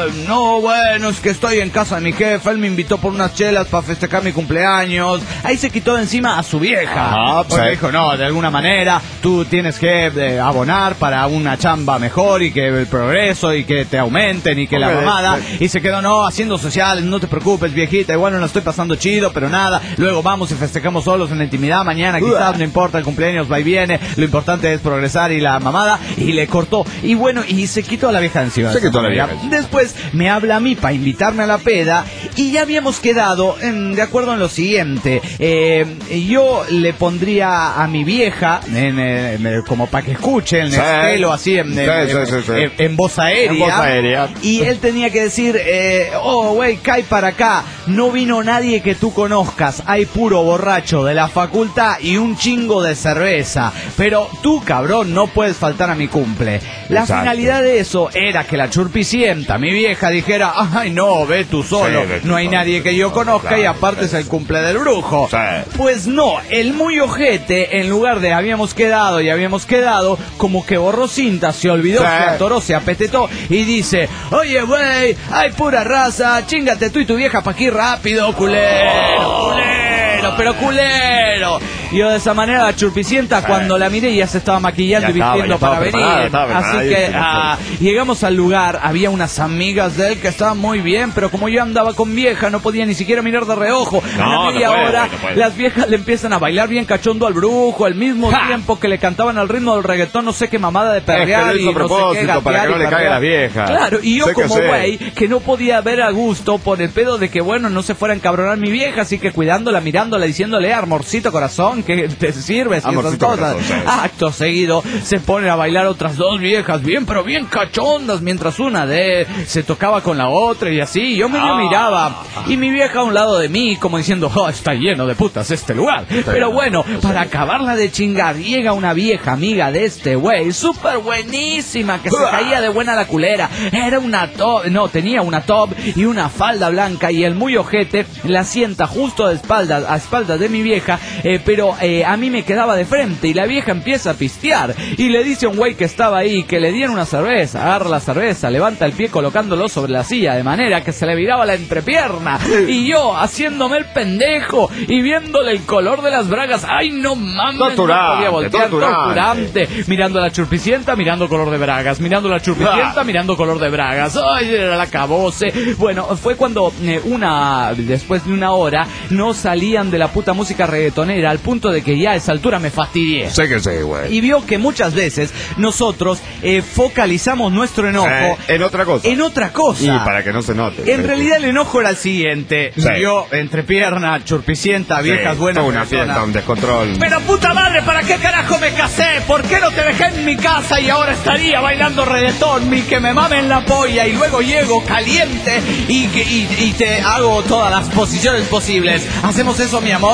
no, bueno, es que estoy en casa de mi jefe, él me invitó por unas chelas para festejar mi cumpleaños. Ahí se quitó de encima a su vieja. Ah, pues sí. Dijo, no, de alguna manera tú tienes que eh, abonar para una chamba mejor y que el progreso y que te aumenten y que okay, la mamada. Y se quedó, no, haciendo sociales, no te preocupes, viejita, igual no la estoy pasando chido, pero nada, luego vamos y festejamos solos en la intimidad, mañana quizás, no importa, el cumpleaños va y viene, lo importante es progresar y la mamada, y le cortó. Y bueno, y se quitó a la vieja encima. Se quitó a la vieja. Después me habla a mí para invitarme a la peda y ya habíamos quedado en, de acuerdo en lo siguiente. Eh, yo le pondría a mi vieja, en, en, como para que escuche, en el estelo, así, en, en, sí, sí, sí, sí. En, en voz aérea. En voz aérea. Y él tenía que decir, eh, oh, güey, cae para acá. No vino nadie que tú conozcas. Hay puro borracho de la facultad y un chingo de cerveza. Pero tú, cabrón, no puedes faltar a mi cumple. La Exacto. finalidad de eso era que la churpicienta, mi vieja, dijera, ay, no, ve tú solo. Sí, no hay nadie que yo conozca claro, y aparte es el cumple del brujo. Sí. Pues no, el muy ojete, en lugar de habíamos quedado y habíamos quedado, como que borró cinta, se olvidó, sí. se atoró, se apetetó y dice, oye, güey, hay pura raza, chingate tú y tu vieja pa' aquí rápido, culero, culero, pero culero. Y yo de esa manera la churpicienta, sí. cuando la miré ya se estaba maquillando ya y vistiendo estaba, para venir. Estaba Así que ah, llegamos al lugar, había unas amigas de él que estaban muy bien, pero como yo andaba con vieja, no podía ni siquiera mirar de reojo. No, a la media no puede, hora, no puede. Las viejas le empiezan a bailar bien cachondo al brujo, al mismo ¡ja! Tiempo que le cantaban al ritmo del reggaetón, no sé qué mamada de perrear es que y no sé qué, gatear para que no le caiga la vieja. Claro, y yo sé como güey, que no podía ver a gusto por el pedo de que, bueno, no se fuera a encabronar mi vieja, así que cuidándola, mirándola, diciéndole, amorcito corazón, que te sirves y esas cosas. Corazón, acto seguido, se ponen a bailar otras dos viejas, bien, pero bien cachondas, mientras una de se tocaba con la otra y así, yo me ah. miraba, y mi vieja a un lado de mí, como diciendo, oh, está lleno de putas este lugar. Sí, pero bueno, sí. para acabarla de chingar, llega una vieja amiga de este güey, súper buenísima, que se caía de buena la culera, era una top, no, tenía una top y una falda blanca, y el muy ojete la sienta justo de espaldas, a espaldas de mi vieja, eh, pero eh, a mí me quedaba de frente, y la vieja empieza a pistear, y le dice a un güey que estaba ahí, que le dieran una cerveza, agarra la cerveza, levanta el pie colocándolo sobre la silla, de manera que se le viraba la entrepierna, y yo, haciéndome el pendejo, y viéndole el color de las bragas, ay, no mames, torturante, no podía voltear, torturante. torturante, mirando a la churpicienta, mirando color de bragas, mirando a la churpicienta, ah. mirando color de bragas, ay, era la cabose. Bueno, fue cuando eh, una, después de una hora, no salían de la puta música reggaetonera, al punto de que ya a esa altura me fastidié. Sé que sé, güey. Y vio que muchas veces nosotros eh, focalizamos nuestro enojo eh, en otra cosa. En otra cosa. Y para que no se note. En realidad el enojo era el siguiente. Sí. Yo, entrepierna, churpicienta, viejas sí, buenas. Una personas. Fiesta, un descontrol. Pero puta madre, ¿para qué carajo me casé? ¿Por qué no te dejé en mi casa y ahora estaría bailando reggaetón? Mi que me mamen la polla y luego llego caliente y, y, y te hago todas las posiciones posibles. ¿Hacemos eso, mi amor?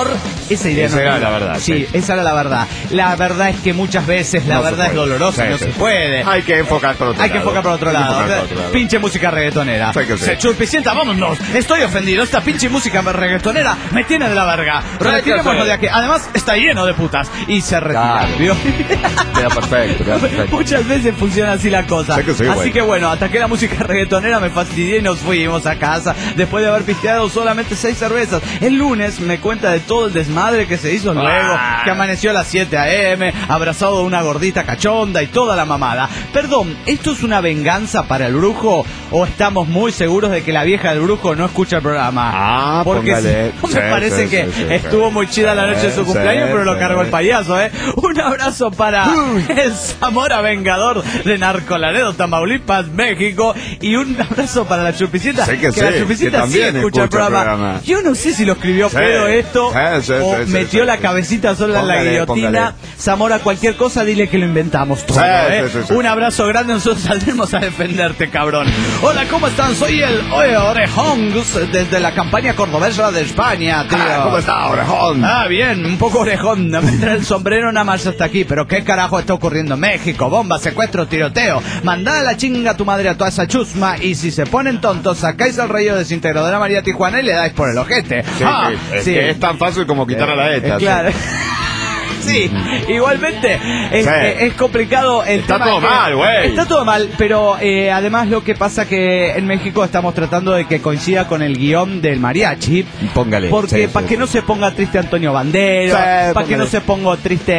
esa idea esa no era era. la verdad. Sí, sí, esa era la verdad. La verdad es que muchas veces la No se verdad es puede. dolorosa, Sí, no sí. se puede. Hay que enfocar por otro Hay lado. que enfocar por otro Hay que lado. enfocar por otro lado. Pinche música reggaetonera. Sí que sí. Se churpicienta, vámonos. Estoy ofendido. Esta pinche música reggaetonera me tiene de la verga. Retirémonos de aquí. Además, está lleno de putas. Y se retira. Claro. ¿Vio? Queda perfecto, queda perfecto. Muchas veces funciona así la cosa. Sí que sí, así güey. que bueno, hasta que la música reggaetonera me fastidié y nos fuimos a casa después de haber pisteado solamente seis cervezas. El lunes me cuenta de todo el desmadre que se hizo luego, Ah. que amaneció a las siete a eme, abrazado de una gordita cachonda y toda la mamada. Perdón, ¿esto es una venganza para el brujo o estamos muy seguros de que la vieja del brujo no escucha el programa? Ah, porque póngale. sí, me Sí, parece sí, que sí, sí, estuvo sí. muy chida la noche de su Sí, cumpleaños, sí, pero lo sí. cargó el payaso, ¿eh? Un abrazo para el Zamora Vengador de Narcolaredo, Tamaulipas, México, y un abrazo para la Churpicienta, Sí que sí, la Churpicienta que sí también escucha el escucha el programa. programa. Yo no sé si lo escribió Sí. Pedro esto Sí, sí, o sí, sí, metió sí, la sí. cabecita sola en la Póngale, guillotina. póngale. Zamora, cualquier cosa, dile que lo inventamos todo, Sí, ¿eh? sí, sí, sí. Un abrazo grande, nosotros saldremos a defenderte, cabrón. Hola, ¿cómo están? Soy el Oe Orejón desde la campaña cordobesa de España, tío. Ah, ¿cómo está, orejón? Ah, bien, un poco orejón. No me entra el sombrero nada más hasta aquí. Pero ¿qué carajo está ocurriendo en México? Bomba, secuestro, tiroteo. Mandá a la chinga a tu madre a toda esa chusma. Y si se ponen tontos, sacáis al rayo desintegradora María Tijuana y le dais por el ojete. Sí, Ah, sí, es sí. que es tan fácil como quitar a la Eh, ETA. claro. Sí, igualmente es, Sí. eh, es complicado el Está tema todo que- mal, güey. Está todo mal, pero eh, además lo que pasa que en México estamos tratando de que coincida con el guión del mariachi. Póngale. Porque Sí, para sí, que sí. no se ponga triste Antonio Bandero, Sí, para que póngale. no se ponga triste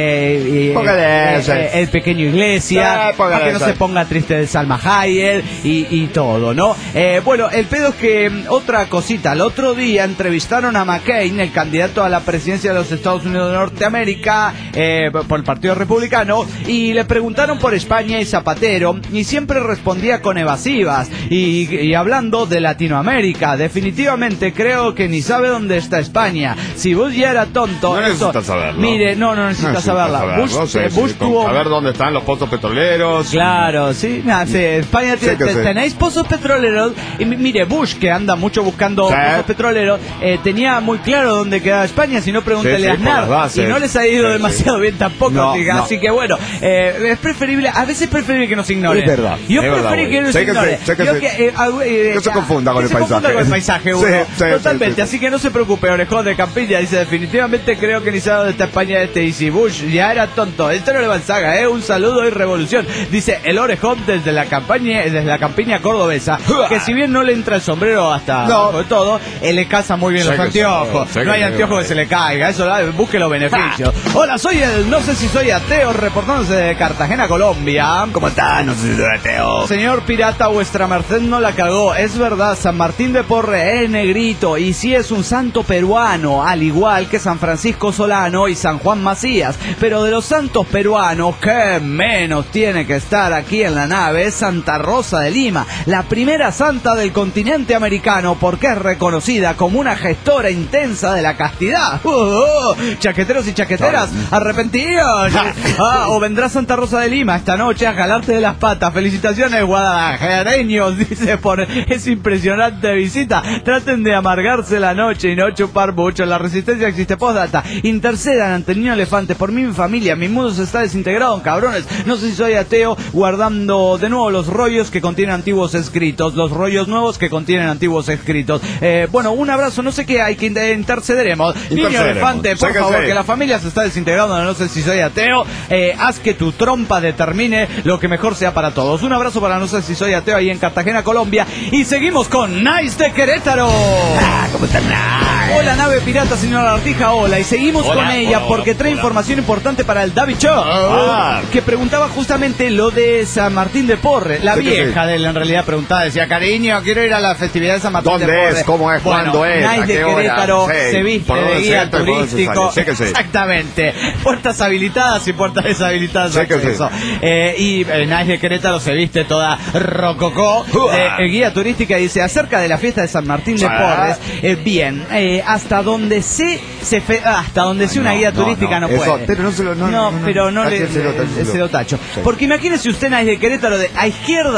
eh, eh, Póngale, eh, sí. eh, el pequeño Iglesia, Sí, póngale, para que no sí. se ponga triste de Salma Hayek y, y todo, ¿no? Eh, bueno, el pedo es que mm, otra cosita, el otro día entrevistaron a McCain, el candidato a la presidencia de los Estados Unidos de Norteamérica, eh, por el Partido Republicano, y le preguntaron por España y Zapatero, y siempre respondía con evasivas, y, y hablando de Latinoamérica. Definitivamente creo que ni sabe dónde está España. Si Bush ya era tonto... No eso- necesitas saberlo. Mire, no, no necesita Necesitas saberla. saberlo, Bush, sí, eh, sí, Bush con- tuvo... A ver dónde están los pozos petroleros. Claro, sí, nah, sí, España Sí tiene- que te- sí. tenéis pozos petroleros y mi- mire, Bush, que anda mucho buscando Sí. pozos petroleros, eh, tenía muy claro dónde quedaba España, si no pregúntele Sí, sí, a por las Aznar, bases. y no les ha ido Sí, demasiado bien tampoco, No, diga, no. así que bueno, eh, es preferible, a veces es preferible que nos ignoren. Es verdad, Yo es verdad, preferí güey. que nos Sí que sí, ignoren. sí que Yo sí. que, eh, ah, eh, No se ah, confunda con que el se confunda paisaje. con el paisaje, Sí, uno. sí, Totalmente, sí, sí. así que no se preocupe, orejón de Campilla, dice, definitivamente creo que ni sabe dónde está España este, y si Bush ya era tonto, esto no le va en saga, eh, un saludo y revolución, dice el orejón desde la campaña, desde la campiña cordobesa, que si bien no le entra el sombrero hasta No. abajo de todo, él le casa muy bien Sé los que anteojos, sí, sé no que hay sí, anteojos güey. que se le caiga, eso da- busque los beneficios. Hola, soy el, no sé si soy ateo, reportándose de Cartagena, Colombia. ¿Cómo está? No sé si soy ateo. Señor pirata, vuestra merced no la cagó. Es verdad, San Martín de Porre es negrito y sí es un santo peruano, al igual que San Francisco Solano y San Juan Macías. Pero de los santos peruanos, que menos tiene que estar aquí en la nave es Santa Rosa de Lima, la primera santa del continente americano, porque es reconocida como una gestora intensa de la castidad. Uh, uh, chaqueteros y chaqueteras, arrepentidos. Ah, o vendrá Santa Rosa de Lima esta noche a jalarte de las patas. Felicitaciones, guadalajareños, dice por es impresionante visita. Traten de amargarse la noche y no chupar mucho. La resistencia existe. Postdata, intercedan ante el niño elefante por mi familia. Mi mundo se está desintegrado, cabrones. No sé si soy ateo, guardando de nuevo los rollos que contienen antiguos escritos, los rollos nuevos que contienen antiguos escritos. Eh, bueno, un abrazo, no sé qué hay que intercederemos. Niño Intercederemos. elefante, por Sí que favor, sí. que la familia se está desintegrando, no sé si soy ateo. Eh, haz que tu trompa determine lo que mejor sea para todos. Un abrazo para no sé si soy ateo ahí en Cartagena, Colombia. Y seguimos con Nice de Querétaro. Ah, ¿cómo está? Nice. Hola, nave pirata, señora Artija, hola. Y seguimos Hola, con ella hola, porque hola, trae hola. información importante para el David Show. Ah. Que preguntaba justamente lo de San Martín de Porre. La Sí que vieja sí. de él en realidad preguntaba, decía, cariño, quiero ir a la festividad de San Martín de ¿Dónde Porre. es? ¿Cómo es? Bueno, ¿Cuándo es? Nice ¿A de qué hora? Querétaro Sí. se viste ¿Por de dónde se guía entra y por dónde se turístico. sale? Sí que sí. Exactamente. Puertas habilitadas y puertas deshabilitadas. Sí que sí. acceso. Eh, y eh, Nice de Querétaro se viste toda rococó. Uah. Eh, guía turística dice, acerca de la fiesta de San Martín de Ah. Porres, eh, bien, eh, hasta donde sé, se fe- ah, hasta donde sé una no, guía no, turística no, no. puede. Eso, pero no se lo- no, no, no, pero no Aquí le, se lo tacho, le- se lo tacho. Sí. Porque imagínese usted Nice de Querétaro de a izquierda,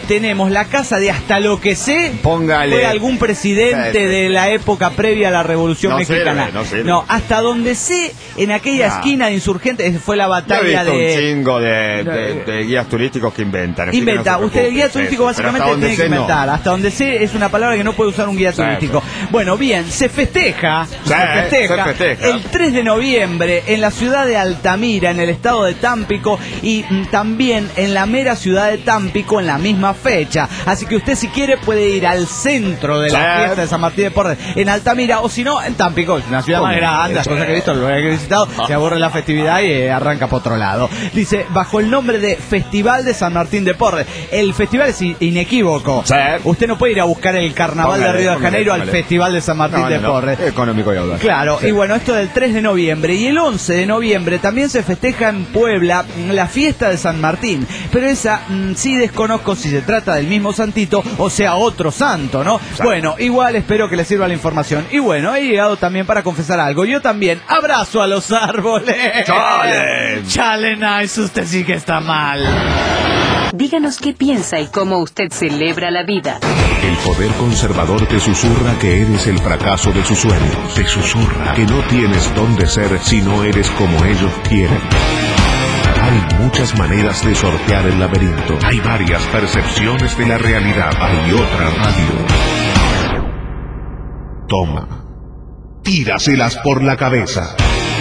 tenemos la casa de hasta lo que sé, Póngale. fue algún presidente Sí, sí. de la época previa a la Revolución No Mexicana. sirve, no sirve. No, hasta donde sé, en aquella Nah. esquina de Insurgentes, fue la Yo he batalla visto de... un chingo de, de, de guías turísticos que inventan. así que Inventa, no se usted el guía preocupe, turístico sí, sí, pero básicamente hasta donde tiene que sé, no. inventar. Hasta donde sé es una palabra que no puede usar un guía Sí, turístico. sí. Bueno, bien, se festeja, Sí, se festeja, se festeja. el tres de noviembre en la ciudad de Altamira, en el estado de Tampico, y mm, también en la mera ciudad de Tampico en la misma fecha. Así que usted, si quiere, puede ir al centro de la Sí. fiesta de San Martín de Porres en Altamira, o si no, en Tampico, una ciudad más grande, las cosas que he visto, lo que he visitado, se aburre la festividad y eh, arranca por otro lado. Dice, bajo el nombre de Festival de San Martín de Porres. El festival es in- inequívoco. Sí. Usted no puede ir a buscar el carnaval Póngale, de Río de póngale, Janeiro al póngale. Festival de San Martín No, de no, no. Porres. Económico y audaz. Claro, Sí. y bueno, esto del tres de noviembre y el once de noviembre también se festeja en Puebla mm, la fiesta de San Martín, pero esa mm, sí desconozco si se trata del mismo santito o sea otro santo, ¿no? Sí. Bueno, igual espero que les sirva la información. Y bueno, he llegado también para confesar algo. Yo también abrazo a los árboles. ¡Chale! Chale, nice, usted sí que está mal. Díganos qué piensa y cómo usted celebra la vida. El poder conservador te susurra que eres el fracaso de sus sueños. Te susurra que no tienes dónde ser si no eres como ellos quieren. Hay muchas maneras de sortear el laberinto. Hay varias percepciones de la realidad. Hay otra radio. Toma. Tíraselas por la cabeza.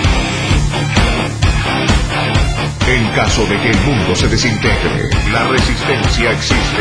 En caso de que el mundo se desintegre, la resistencia existe.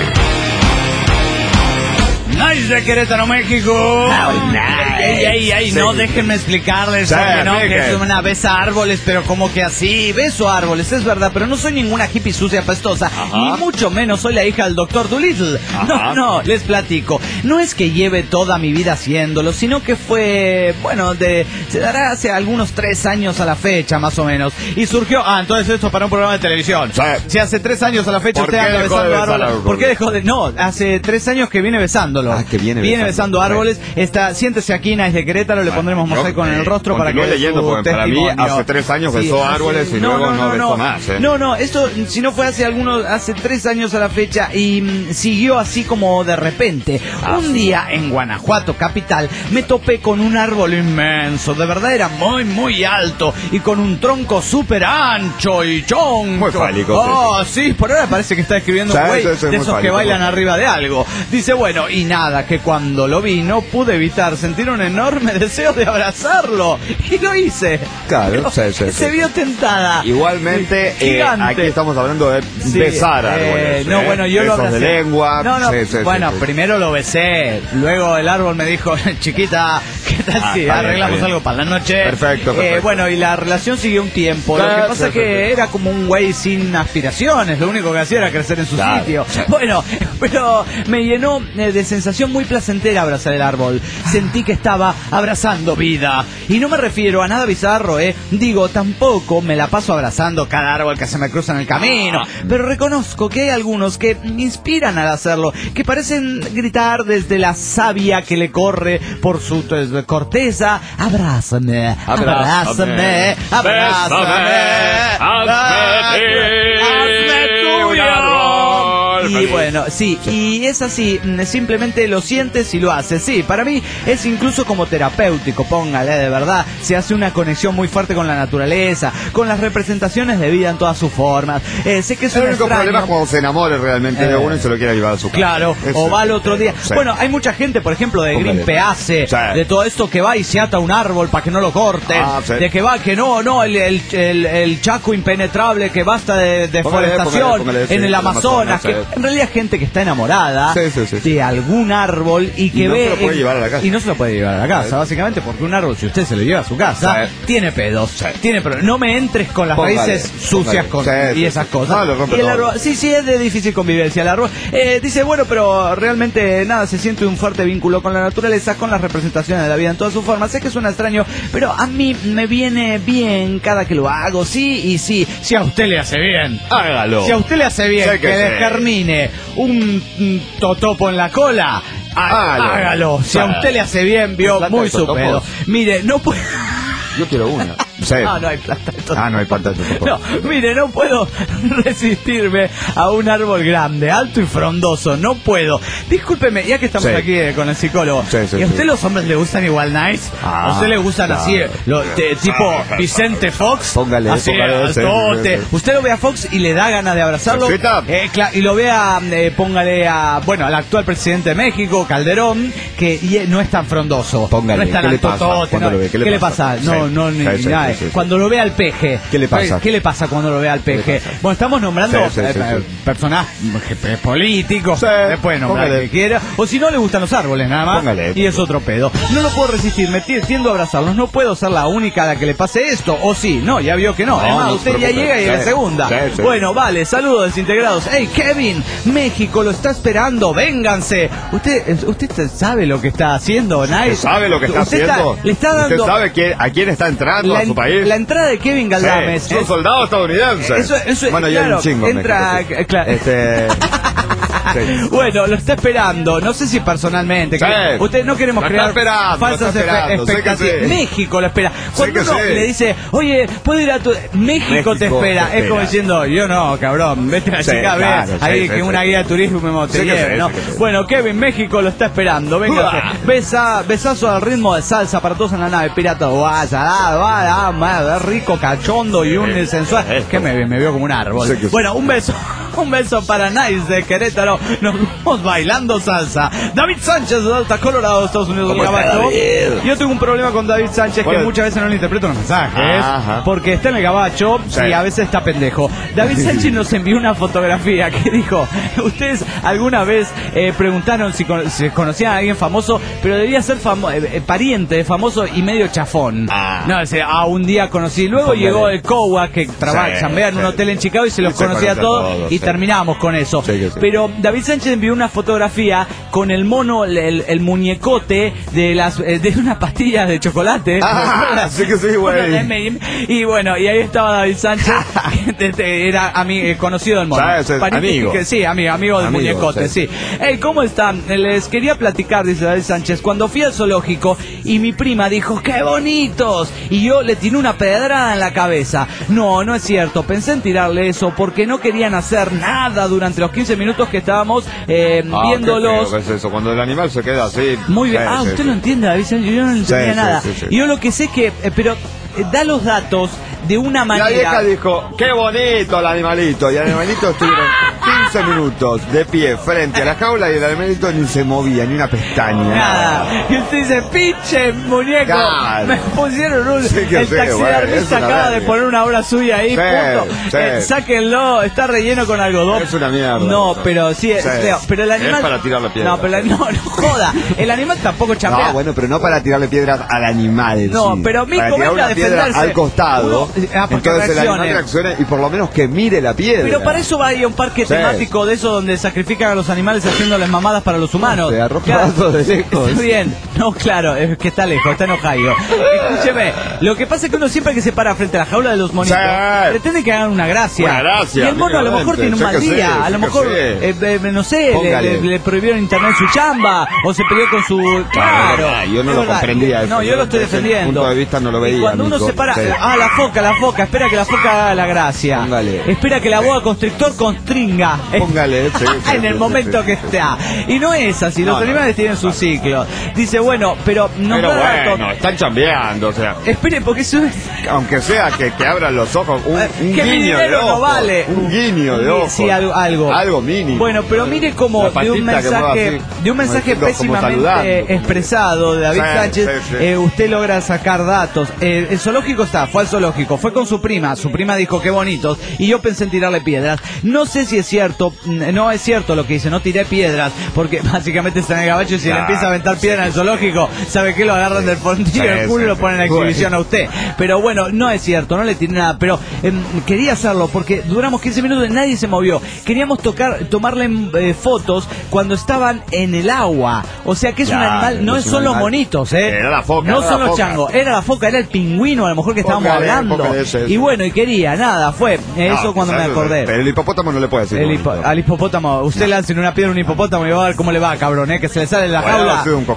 Nice de Querétaro, México. Oh, nice. Ey, ey, ey, Sí. no, déjenme explicarles Sí, que no, que explique. es una besa árboles, pero como que así, beso árboles, es verdad, pero no soy ninguna hippie sucia apestosa, Ajá. y mucho menos soy la hija del doctor Dolittle. No, Ajá. no, les platico. No es que lleve toda mi vida haciéndolo, sino que fue, bueno, de se dará hace algunos tres años a la fecha, más o menos. Y surgió, ah, entonces esto para un programa de televisión. Sí. Si hace tres años a la fecha ¿Por usted qué anda dejó de besando besar árboles, árboles? ¿por qué dejó de...? No, hace tres años que viene besándolo. Ah, que viene besando besando. árboles. Está, siéntese aquí, Nice de Querétaro, le pondremos Yo, mosaico en el eh, rostro para que continúe dé leyendo, su porque para mí testimonio. hace tres años besó hace- árboles y luego no besó más, ¿eh? No, no, esto si no fue hace algunos, hace tres años a la fecha y mm, siguió así como de repente. Ah, un sí. día en Guanajuato capital me topé con un árbol inmenso, de verdad era muy muy alto y con un tronco súper ancho y choncho. Muy fálico, Oh, sí, por ahora parece que está escribiendo Sí, un güey sí, sí, de muy esos que fálico, bailan muy- arriba de algo. Dice, bueno, y nada, que cuando lo vi no pude evitar sentir un enorme deseo de abrazarlo. Y lo hice. Claro, sí, sí, Se sí. vio tentada. Igualmente, eh, Gigante. aquí estamos hablando de Sí, besar eh, árboles. no, ¿eh? bueno, yo lo Besos abracé. de lengua. No, no, Sí, sí, sí, bueno, sí. primero lo besé. Luego el árbol me dijo, chiquita, ¿qué tal Ah, si está bien, arreglamos está bien. algo para la noche? Perfecto, Eh, perfecto. bueno, y la relación siguió un tiempo. Lo Sí, que pasa sí, que sí, sí. era como un güey sin aspiraciones. Lo único que hacía era crecer en su Claro, sitio. sí. Bueno, pero me llenó eh, de sensación muy placentera abrazar el árbol. Sentí que estaba abrazando vida. Y no me refiero a nada bizarro, ¿eh? Digo, tampoco me la paso abrazando cada árbol que se me cruza en el camino. Pero reconozco que hay algunos que me inspiran al hacerlo, que parecen gritar desde la savia que le corre por su eh, corteza. Abrázame, abrázame, abrázame. Hazme tuyo. Y bueno, sí, y es así, mm, simplemente lo sientes y lo haces. Sí, para mí es incluso como terapéutico, póngale, de verdad. Se hace una conexión muy fuerte con la naturaleza, con las representaciones de vida en todas sus formas. Eh, sé que es El un único extraño. problema es cuando se enamore realmente de Eh, uno y se lo quiera llevar a su casa. Claro, Eso o es. va al otro día. Sí. Bueno, hay mucha gente, por ejemplo, de Póngale. Greenpeace, Sí. de todo esto que va y se ata a un árbol para que no lo corten, Ah, sí. de que va, que no, no, el, el, el, el chaco impenetrable, que basta de deforestación póngale, póngale, sí, en el el Amazonas, Amazonas, que sí. en realidad gente que está enamorada Sí, sí, sí, sí. de algún árbol y que Y no ve... se lo puede en- llevar a la casa. Y no se lo puede llevar a la casa, Sí. básicamente porque un árbol, si usted se lo lleva a su casa, Sí. tiene pedos, tiene problemas. No me entres con las Póngale, raíces sucias póngale. con- Sí, y sí, esas sí. cosas. No, lo rompe y el todo. árbol, sí, sí, es de difícil convivencia. El árbol eh, dice, bueno, pero realmente nada, se siente un fuerte vínculo con la naturaleza, con las representaciones de la vida en todas sus formas. Sé que suena extraño, pero a mí me viene bien cada que lo hago, sí y sí. Si a usted le hace bien, Hágalo. si a usted le hace bien Sé que, que le sí. germine un mm, totopo en la cola, há- Hágalo. hágalo. Si a Sí. usted le hace bien, vio Plata muy de su totopos. pedo. Mire, no puede... Yo quiero una. Sí. No, no hay planta de totopo. Ah, no hay planta de totopo. No, mire, no puedo resistirme a un árbol grande, alto y frondoso. No puedo. Discúlpeme, ya que estamos Sí. aquí eh, con el psicólogo. Sí, sí, ¿Y a usted sí. los hombres le gustan igual nice? Ah, ¿A usted le gustan claro. así, lo, de- tipo Vicente Fox? Póngale, así, póngale ese, altote. ese. Usted lo ve a Fox y le da ganas de abrazarlo. ¿Cerquita? Eh, cla- y lo ve a, eh, póngale a, bueno, al actual presidente de México, Calderón, que y, eh, no es tan frondoso. Póngale, no es tan ¿qué le pasa altotote, cuando no. lo ve? ¿Qué le ¿Qué le pasa? pasa? No, Sí. no, ni, Sí, sí, nada. sí, sí, sí. Cuando lo ve al peje. ¿Qué le pasa? ¿Qué le pasa cuando lo ve al ¿Qué le peje? pasa? Bueno, estamos nombrando Sí, sí, sí, eh, sí. personajes políticos. Sí, Le puede nombrar póngale. que quiera. O si no, le gustan los árboles, nada más. Póngale. Y es otro pedo. No lo puedo resistir, me ti- tiendo a abrazarlos. No puedo ser la única a la que le pase esto. O sí, no, ya vio que no. No, es más, no usted se ya preocupe. llega y es la Sí, segunda. sí, sí. Bueno, vale, saludos desintegrados. Hey, Kevin, México lo está esperando. Vénganse. Usted, usted sabe lo que está haciendo, Nice. ¿Usted sabe lo que está Usted haciendo? le está dando. ¿Usted sabe quién- a quién está entrando la, a su país? la entrada de Kevin Galdames. Sí, es un es- soldado estadounidense. Eso, eso, bueno, ya hay claro, un chingo. en entra, México, sí. eh, claro. Este... sí. Bueno, lo está esperando, no sé si personalmente. Sí. que- Usted no queremos Lo está crear esperando, lo falsas está espe- esperando, sé que expectativas. sí. México lo espera. Cuando que uno sí. le dice, oye, ¿puedo ir a tu. México, México te espera. te Es como espera. diciendo, yo no, cabrón, vete a Sí, chica, claro, ve. sí, Ahí sí, que sí, una sí. guía de turismo te Sí que lleve, sí, ¿no? sí que sí. Bueno, Kevin, México lo está esperando. Véngase. Uah. Besa, besazo al ritmo de salsa para todos en la nave. Pirata, guay, salada, guay, madre, rico, cachondo y un sensual. Que me, me veo como un árbol. Sí que sí. Bueno, un beso. Un beso para Nice de Querétaro. Nos vamos bailando salsa. David Sánchez de Alta Colorado, Estados Unidos del ¿Cómo está, Gabacho. David? Yo tengo un problema con David Sánchez ¿Cuál que es? muchas veces no le interpreto los mensajes. Ajá. Porque está en el Gabacho Sí. y a veces está pendejo. David Sánchez nos envió una fotografía que dijo: ustedes alguna vez eh, preguntaron si, con- si conocían a alguien famoso, pero debía ser famo- eh, eh, pariente de famoso y medio chafón. Ah. No, o sea, ah, un día conocí. Luego Póngale. llegó el Cowa que trabaja, Sí, chambea en un sí. hotel en Chicago y se los Y se conocía a conoce a todos todos, y sí. terminamos con eso. Sí, que sí. Pero David Sánchez envió una fotografía con el mono, el, el- el muñecote de las eh, de unas pastillas de chocolate. Ah, sí que sí, güey. Una de M and M. Y bueno, y ahí estaba David Sánchez, que este, era ami- eh, conocido del mono. ¿Sabes? Es Pariente amigo. que- sí, amigo, amigo del Amigo, muñecote, sí. sí. Hey, ¿cómo están? Les quería platicar, dice David Sánchez, cuando fui al zoológico y mi prima dijo, ¡qué bonitos! Y yo le tiré una pedrada en la cabeza. No, no es cierto. Pensé en tirarle eso porque no querían hacer nada durante los quince minutos que estábamos eh, Ah, viéndolos. qué feo que es eso, cuando el animal se queda así. Muy bien. Sí, Ah, sí, usted sí. lo entiende, David Sánchez. Yo no entendía sí, nada. sí, sí. Y yo lo que sé es que, eh, pero eh, da los datos de una La manera. vieja dijo, qué bonito el animalito. Y el animalito estuvieron quince minutos de pie frente a la jaula y el animalito ni se movía, ni una pestaña. Nada. Y usted dice, pinche muñeco. Claro. Me pusieron un. Sí que el sí, taxidermista bueno, es una acaba de verga. poner una obra suya ahí, Sí, punto. sí. Eh, sáquenlo, está relleno con algodón. Es una mierda. No, eso. pero sí, es Sí. feo. Pero el animal. Es para tirarle piedra. No, pero no, no joda. El animal tampoco chapea. No, bueno, pero no para tirarle piedras al animal en No, sí. pero Mico, para tirar venga a una piedra defenderse. al costado. Uno- ah, porque entonces el animal reaccione. reacciona y por lo menos que mire la piedra. Pero para eso va a ir a un parque Sí. temático de eso donde sacrifican a los animales haciéndoles mamadas para los humanos. Se arroja Claro. vasos de lejos. Está bien, no, claro, es que está lejos, está en Ohio. Escúcheme, lo que pasa es que uno siempre que se para frente a la jaula de los monitos, Sí. pretende que hagan una gracia. Una gracia, Y el mono a lo mejor mínimamente. tiene un Yo mal que sé, día, a yo lo que mejor, sé. eh, eh, no sé, le, Póngale. le- le prohibieron internet su chamba, o se peleó con su. Claro, verdad, yo no es lo verdad. comprendía eso. No, yo lo estoy Desde ese defendiendo. punto de vista no lo veía, Y cuando uno Nico. se para, Sí. ah, la foca, la foca, espera que la foca haga la gracia. Póngale. Espera que la boa constrictor constringa. Póngale, sí, sí, en el sí, momento sí, que sí. está. Y no es así, los No, no, animales no. tienen su ciclo. Dice, bueno, pero nos Pero da datos. bueno, están chambeando, o sea, Espere, porque eso es. aunque sea que, que abran los ojos, un, un que mi guiño de dinero ojo. no vale. Un guiño de ojo. Sí, algo, algo. Algo mínimo. Bueno, pero mire como La de un patita que mueva mensaje, así, de un mensaje como diciendo, como pésimamente saludando. expresado de David Sí, Sánchez, sí, sí. eh, usted logra sacar datos. Eh, el zoológico está, fue al zoológico, fue con su prima, su prima dijo qué bonitos, y yo pensé en tirarle piedras. No sé si es cierto, mm, no es cierto lo que dice, no tiré piedras, porque básicamente está en el gabacho y si le Claro, empieza a aventar piedra en el zoológico, ¿sabe qué? Lo agarran del fondillo Sí, del culo y sí, lo sí. ponen en Bueno. exhibición a usted. Pero bueno, no es cierto, no le tiré nada, pero em, quería hacerlo porque duramos quince minutos y nadie se movió. Queríamos tocar, tomarle eh, fotos cuando estaban en el agua. O sea que es un Claro, animal, no es un son los animal. monitos, ¿eh? Era la foca, No era son la los foca. changos, era la foca, era el pingüino a lo mejor que estábamos Póngale, hablando. póngale ese, ese. Y bueno, y quería, nada, fue eso No, cuando me ¿sabes? acordé. Pero el hipopótamo no le puede decir. El bonito. hipo- al hipopótamo, usted le lanza en una piedra a un hipopótamo y va a ver cómo le va, cabrón, ¿eh? Que se le sale de la Bueno, jaula sí, un y cocodrilo. le da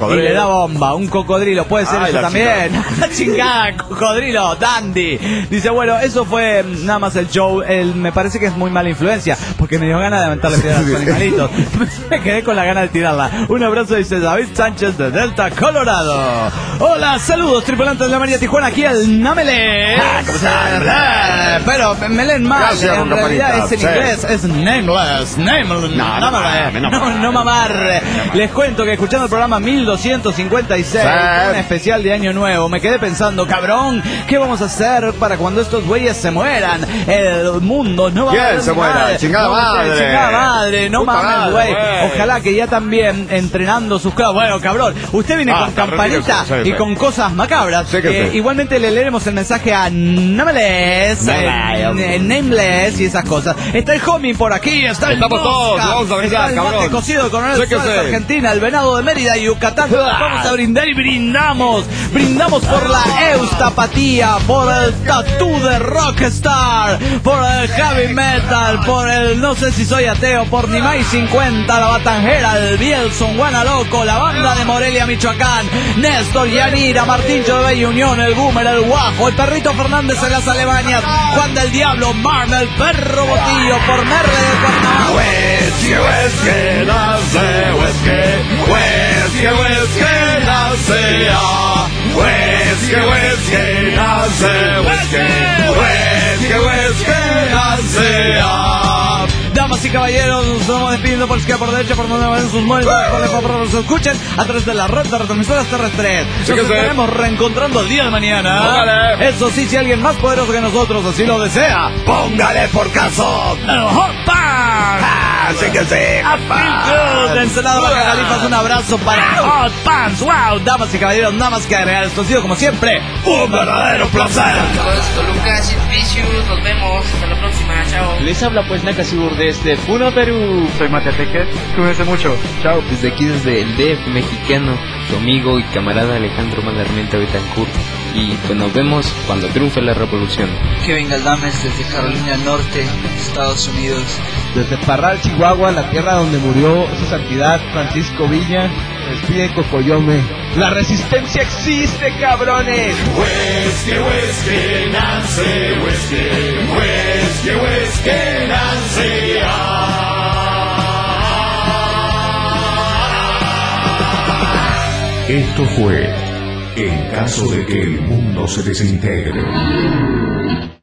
bomba, un cocodrilo, puede ser Ay, eso la también. Chingada, cocodrilo, dandy. Dice, bueno, eso fue nada más el show. El, me parece que es muy mala influencia, porque me dio ganas de aventarle piedras a los animalitos. Me quedé con la gana de tirarla. Un abrazo, dice David Sánchez de Delta, Colorado. Hola, saludos, tripulantes de la María Tijuana, aquí el Namelé. Pero me leen mal, Gracias, en realidad campanita. es en Sí. inglés, es nameless, nameless, No, no mames, no no, mames. no mamar. Les cuento que escuchando el programa mil doscientos cincuenta y seis, Sí. un especial de Año Nuevo, me quedé pensando, cabrón, ¿qué vamos a hacer para cuando estos güeyes se mueran? El mundo no va a ¿Quién haber se muera? nada. Chingada No, madre. Chingada madre, no Puta mames, madre, güey. güey. Ojalá que ya también entrenando sus clavos. Bueno, cabrón, usted viene Ah, con está campanita retiro, sí, y sí. con cosas macabras. Sí que Eh, sí. Igualmente le leeremos el mensaje a Nameless, eh, eh, Nameless y esas cosas. Está el homie por aquí, está el Estamos todos, Mosca, vamos a brindar, está el mate cabrón. cocido con Sí que Suárez, sí. Argentina, el venado de Mérida y Yucatán. Vamos a brindar y brindamos. Brindamos por la Eustapatía, por el tatú de Rockstar, por el heavy metal, por el no sé si soy ateo, por Nimay cincuenta, la Batanjera, el Bielson, Guanaloco, la banda de Morelia, Michoacán, Néstor, Yanira, Martincho de Bella Unión, el Boomer, el Guajo, el Perrito Fernández en las Alemanias, Juan del Diablo, Marm, el Perro Botillo, por Merle de Cuernavaca. Whisky, whisky, nace, whisky, whisky, whisky, nace, ah. Whisky, whisky, nace, whisky, whisky, whisky, nace, ah. Damas y caballeros, nos estamos despidiendo por izquierda, por derecha, por donde vayan sus móviles, por la por nos escuchen a través de la red de retransmisoras terrestres. Sí Nos que sí. estaremos reencontrando el día de mañana. Póngale. Eso sí, si alguien más poderoso que nosotros así lo desea. Póngale por caso. El Hot Pan. Así que sí. I feel good. De Ensenada, Baja California, un abrazo para Hot Pants. Wow, damas y caballeros, nada más que agregar. Esto ha sido como siempre Un verdadero placer. Esto Lucas Vicious, nos vemos, hasta la próxima, chao. Les habla pues Nakasibur desde Puno, Perú. Soy Mateateque, cuídense mucho, chao. Desde aquí, desde el D F mexicano, su amigo y camarada Alejandro Madarmenta Betancourt. Y pues nos vemos cuando triunfe la revolución. Kevin Galdames desde Carolina Norte, Estados Unidos. Desde Parral, Chihuahua, la tierra donde murió su santidad Francisco Villa, despide Cocoyome. ¡La resistencia existe, cabrones! Whisky, whisky, Nancy, whisky, whisky, whisky, Nancy, ah. Esto fue En caso de que el mundo se desintegre.